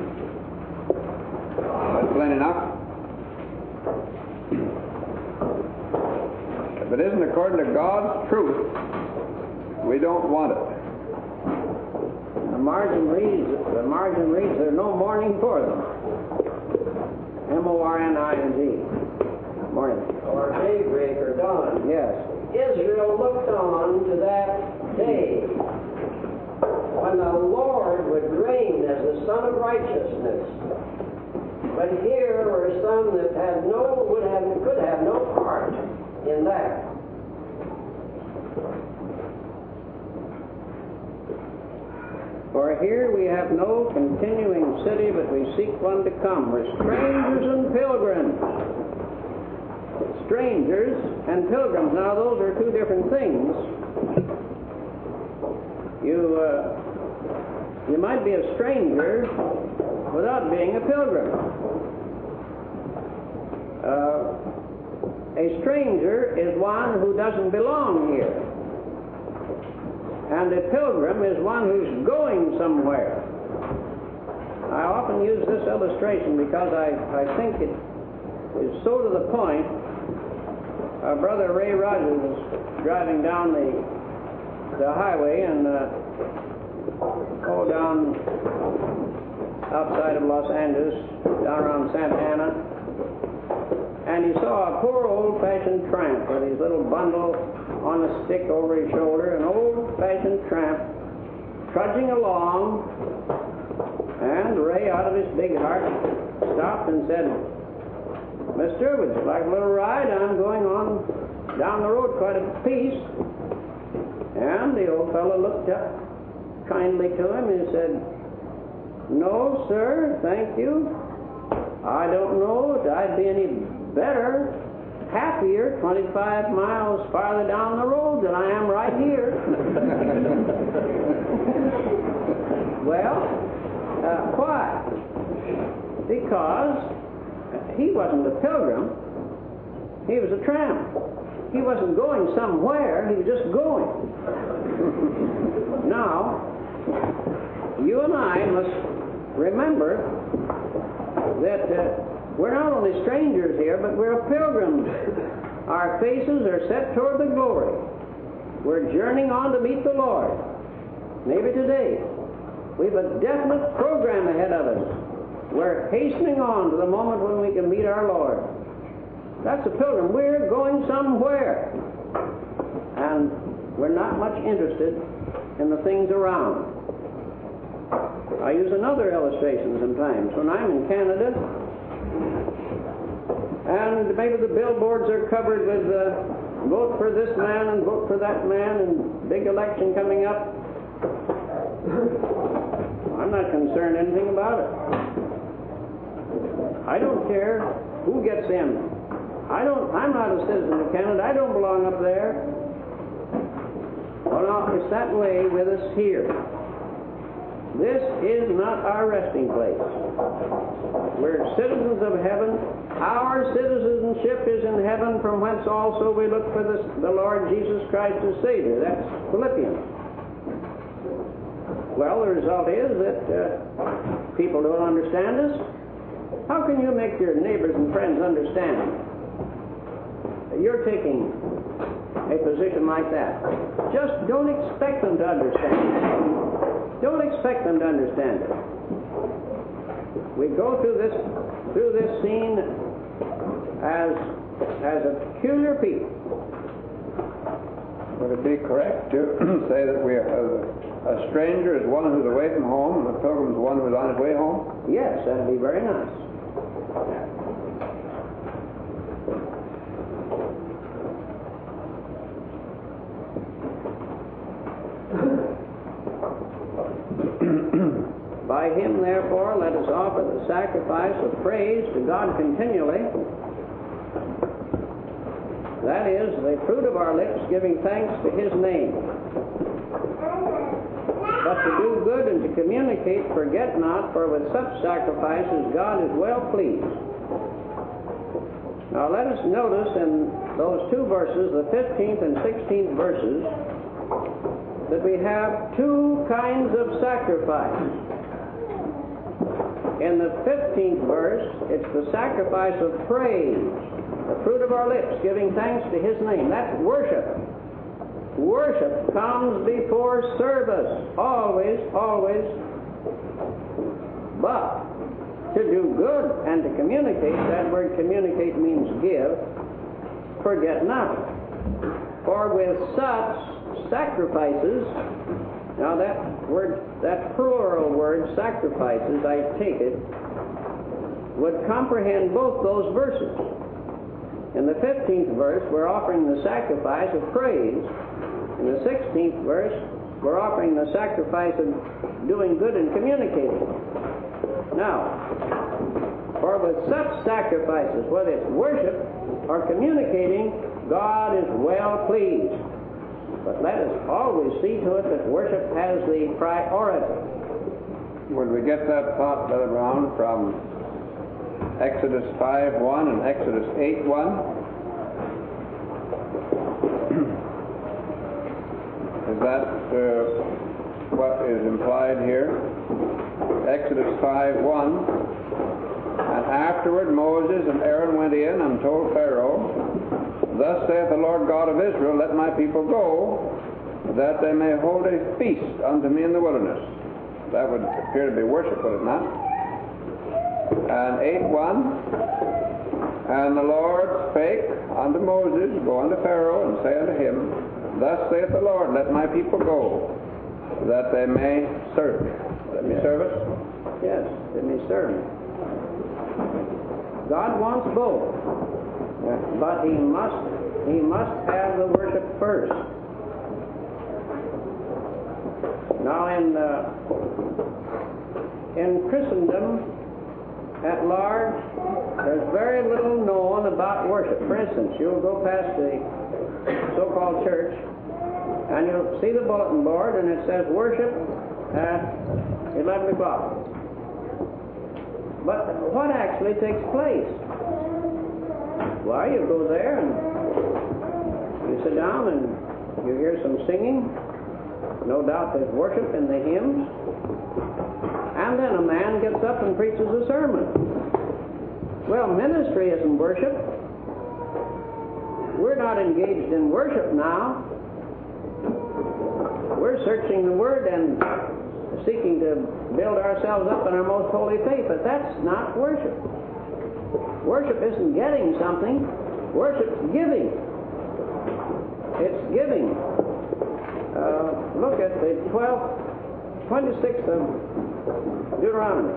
That's plain enough. If it isn't according to God's truth, we don't want it. The margin reads, there's no mourning for them. M-O-R-N-I-N-G. Morning. Or daybreak or dawn. Yes. Israel looked on to that day when the Lord would reign as the Son of Righteousness. But here were some that could have no part in that. For here we have no continuing city, but we seek one to come. We're strangers and pilgrims. Strangers and pilgrims. Now, those are two different things. You might be a stranger without being a pilgrim. A stranger is one who doesn't belong here. And a pilgrim is one who's going somewhere. I often use this illustration because I think it is so to the point. Our brother Ray Rogers was driving down the highway and down outside of Los Angeles, down around Santa Ana, and he saw a poor old-fashioned tramp with his little bundle on a stick over his shoulder, an old-fashioned tramp trudging along, and Ray, out of his big heart, stopped and said, "Mister, would you like a little ride? I'm going on down the road quite a piece." And the old fellow looked up kindly to him and said, "No, sir, thank you. I don't know if I'd be any better, happier 25 miles farther down the road than I am right here." Well, why? Because he wasn't a pilgrim. He was a tramp. He wasn't going somewhere. He was just going. Now, you and I must remember that we're not only strangers here, but we're pilgrims. Our faces are set toward the glory. We're journeying on to meet the Lord. Maybe today. We've a definite program ahead of us. We're hastening on to the moment when we can meet our Lord. That's a pilgrim. We're going somewhere. And we're not much interested in the things around. I use another illustration sometimes. When I'm in Canada, and maybe the billboards are covered with vote for this man and vote for that man and big election coming up, I'm not concerned anything about it. I don't care who gets in. I'm not a citizen of Canada. I don't belong up there. Well, now, it's that way with us here. This is not our resting place. We're citizens of heaven. Our citizenship is in heaven, from whence also we look for the Lord Jesus Christ as Savior. That's Philippians. Well, the result is that people don't understand us. How can you make your neighbors and friends understand? You're taking a position like that. Just don't expect them to understand. Don't expect them to understand it. We go through this scene as a peculiar people. Would it be correct to say that a stranger is one who's away from home, and a pilgrim is one who's on his way home? Yes, that'd be very nice. By him, therefore, let us offer the sacrifice of praise to God continually. That is, the fruit of our lips, giving thanks to his name. But to do good and to communicate, forget not, for with such sacrifices God is well pleased. Now let us notice in those two verses, the 15th and 16th verses, that we have two kinds of sacrifice. In the 15th verse, it's the sacrifice of praise, the fruit of our lips, giving thanks to his name. That's worship. Worship comes before service, always, always. But to do good and to communicate, that word communicate means give, forget not. For with such sacrifices, now that plural word, sacrifices, I take it, would comprehend both those verses. In the 15th verse, we're offering the sacrifice of praise. In the 16th verse, we're offering the sacrifice of doing good and communicating. Now, for with such sacrifices, whether it's worship or communicating, God is well pleased. But let us always see to it that worship has the priority. Would we get that thought, Brother Brown, from Exodus 5:1 and Exodus 8:1? Is that what is implied here? Exodus 5:1. And afterward Moses and Aaron went in and told Pharaoh, Thus saith the Lord God of Israel, Let my people go, that they may hold a feast unto me in the wilderness. That would appear to be worship, would it not? And 8:1, And the Lord spake unto Moses, Go unto Pharaoh, and say unto him, Thus saith the Lord, Let my people go, that they may serve me. Let me serve us? Yes, let me serve me. God wants both, but he must have the worship first. Now in Christendom at large, there's very little known about worship. For instance, you'll go past the so-called church and you'll see the bulletin board and it says worship at 11 o'clock. But what actually takes place? Well, you go there and you sit down and you hear some singing. No doubt there's worship in the hymns. And then a man gets up and preaches a sermon. Well, ministry isn't worship. We're not engaged in worship now. We're searching the Word and seeking to build ourselves up in our most holy faith, but that's not worship. Worship isn't getting something. Worship's giving. It's giving. Look at the 26th of Deuteronomy.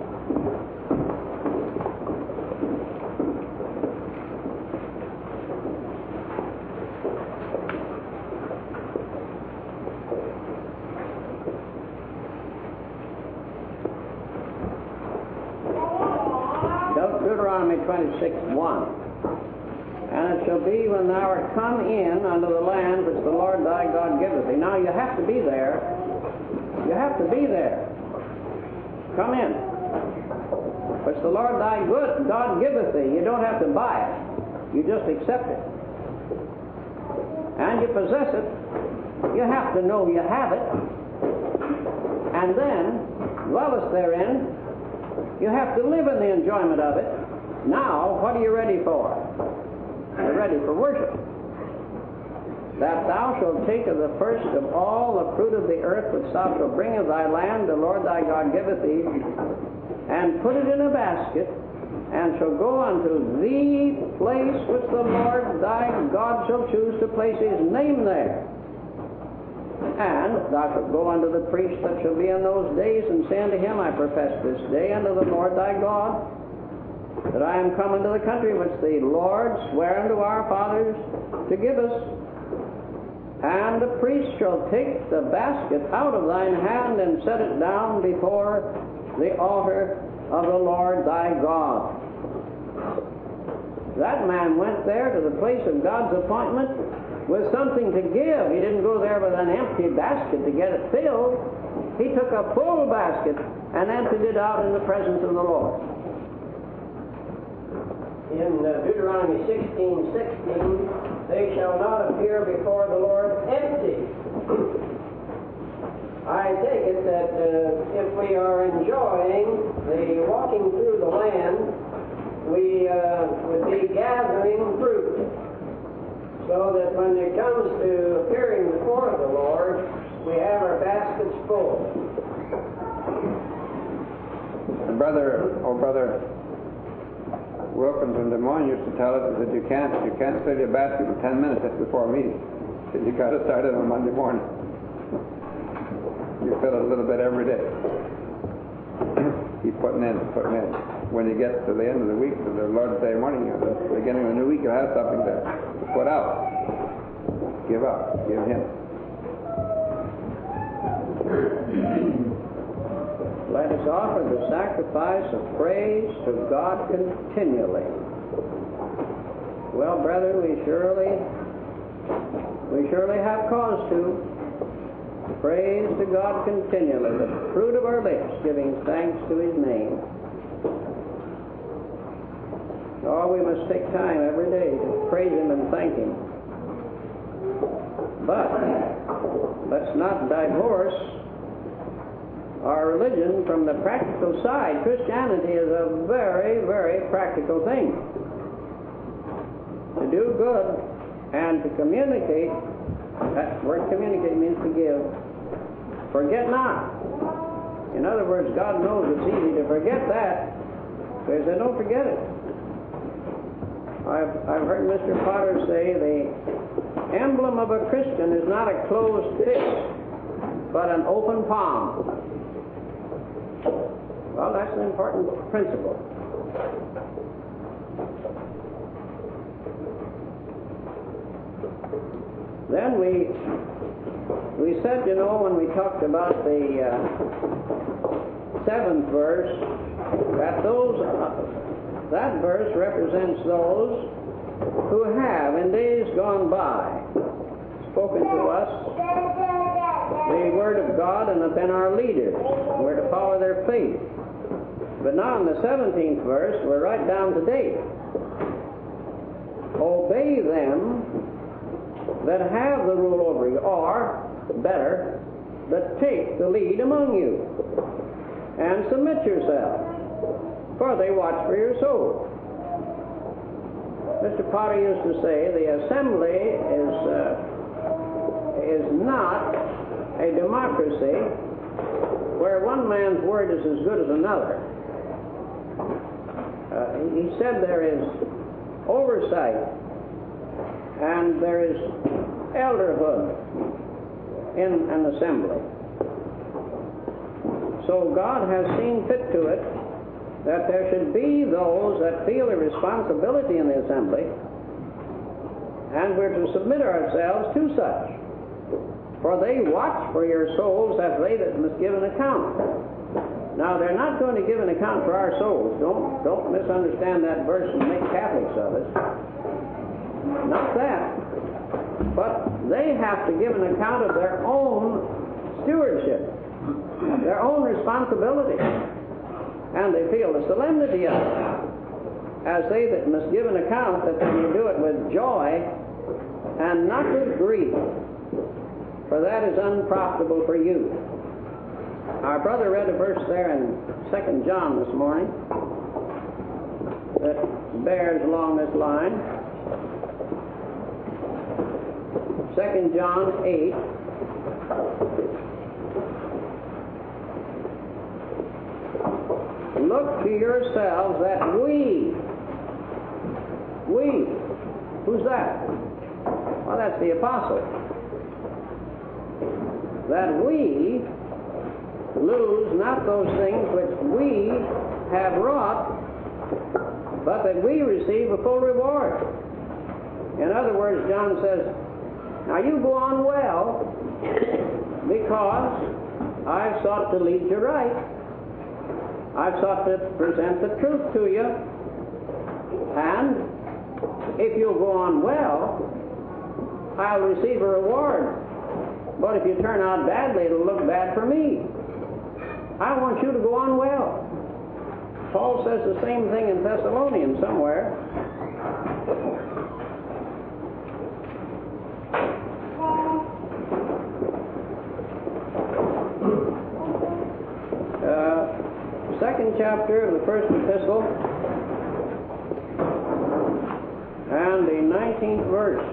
Deuteronomy 26:1. And it shall be when thou art come in unto the land which the Lord thy God giveth thee. Now you have to be there. You have to be there. Come in. Which the Lord thy God giveth thee. You don't have to buy it. You just accept it. And you possess it. You have to know you have it. And then, dwellest therein, you have to live in the enjoyment of it. Now, what are you ready for? You're ready for worship. that thou shalt take of the first of all the fruit of the earth which thou shalt bring of thy land, the Lord thy God giveth thee, and put it in a basket, and shall go unto the place which the Lord thy God shall choose to place his name there. And thou shalt go unto the priest that shall be in those days, and say unto him, I profess this day unto the Lord thy God, that I am come into the country which the Lord sware unto our fathers to give us. And the priest shall take the basket out of thine hand, and set it down before the altar of the Lord thy God. That man went there to the place of God's appointment with something to give. He didn't go there with an empty basket to get it filled. He took a full basket and emptied it out in the presence of the Lord. In Deuteronomy 16:16, they shall not appear before the Lord empty. I take it that if we are enjoying the walking through the land, we would be gathering fruit, so that when it comes to appearing before the Lord, we have our baskets full. Brother Wilkins in Des Moines used to tell us that you can't fill your basket in 10 minutes before a meeting. You got to start it on Monday morning. You fill it a little bit every day. Keep putting in. When you get to the end of the week, to the Lord's Day morning, at the beginning of the new week, you'll have something to put out. Give him. Let us offer the sacrifice of praise to God continually. Well, brethren, we surely have cause to praise to God continually, the fruit of our lips, giving thanks to his name. Oh, we must take time every day to praise him and thank him. But let's not divorce our religion from the practical side. Christianity is a very, very practical thing. To do good and to communicate, that word communicate means to give. Forget not. In other words, God knows it's easy to forget that, so he said, don't forget it. I've heard Mr. Potter say the emblem of a Christian is not a closed fist, but an open palm. Well, that's an important principle. Then we said, you know, when we talked about the 7th verse, that that verse represents those who have, in days gone by, spoken to us the Word of God and have been our leaders. We're to follow their faith. But now in the 17th verse, we're right down to date. Obey them that have the rule over you, or, better, that take the lead among you, and submit yourself, for they watch for your soul. Mr. Potter used to say the assembly is not a democracy where one man's word is as good as another. He said there is oversight and there is elderhood in an assembly. So God has seen fit to it that there should be those that feel a responsibility in the assembly, and we're to submit ourselves to such. For they watch for your souls as they that must give an account. Now, they're not going to give an account for our souls. Don't misunderstand that verse and make Catholics of us. Not that. But they have to give an account of their own stewardship, their own responsibility. And they feel the solemnity of it, as they that must give an account, that they may do it with joy and not with grief, for that is unprofitable for you. Our brother read a verse there in 2 John this morning that bears along this line. 2 John 8. Look to yourselves that we, who's that? Well, that's the apostle. That we lose not those things which we have wrought, but that we receive a full reward. In other words, John says, now you go on well, because I've sought to lead you right. I've sought to present the truth to you. And if you'll go on well, I'll receive a reward. But if you turn out badly, it'll look bad for me. I want you to go on well. Paul says the same thing in Thessalonians somewhere. Second chapter of the first epistle and the 19th verse.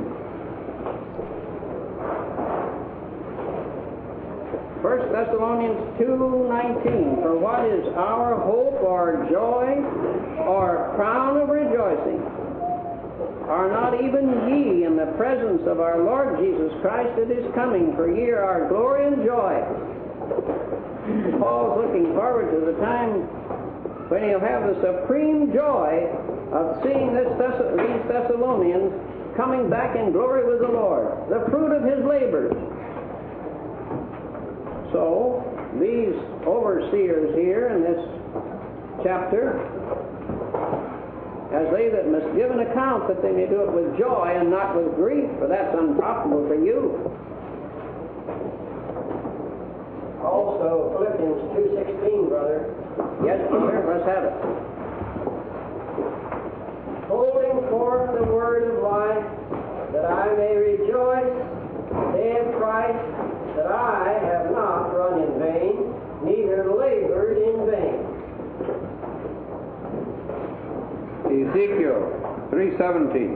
1 Thessalonians 2:19. For what is our hope or joy or crown of rejoicing? Are not even ye in the presence of our Lord Jesus Christ at his coming? For ye are our glory and joy. Paul's looking forward to the time when he'll have the supreme joy of seeing these Thessalonians coming back in glory with the Lord, the fruit of his labors. So, these overseers here in this chapter, as they that must give an account that they may do it with joy and not with grief, for that's unprofitable for you. Also, Philippians 2:16, brother. Yes, brother, let's have it. Holding forth the word of life, that I may rejoice in the day of Christ, that I have not run in vain, neither labored in vain. Ezekiel 3:17.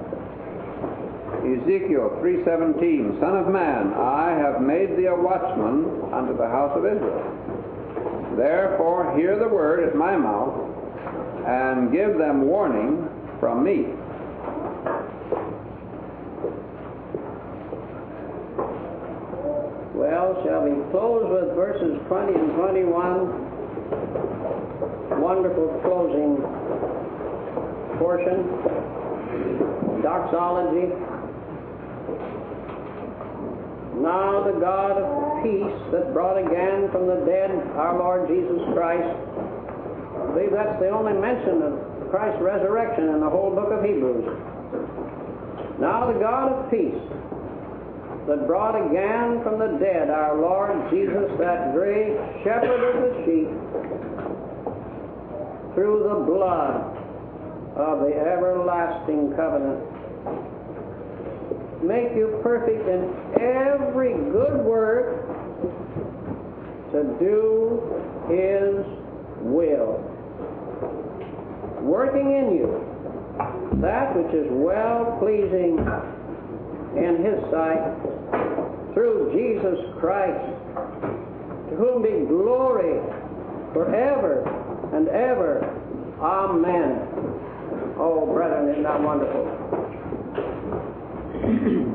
Ezekiel 3:17. Son of man, I have made thee a watchman unto the house of Israel. Therefore hear the word at my mouth, and give them warning from me. Well, shall we close with verses 20 and 21? Wonderful closing portion. Doxology. Now the God of peace that brought again from the dead our Lord Jesus Christ. I believe that's the only mention of Christ's resurrection in the whole book of Hebrews. Now the God of peace that brought again from the dead our Lord Jesus, that great shepherd of the sheep, through the blood of the everlasting covenant, make you perfect in every good work to do his will, working in you that which is well-pleasing in his sight, through Jesus Christ, to whom be glory forever and ever. Amen. Oh, brethren, isn't that wonderful?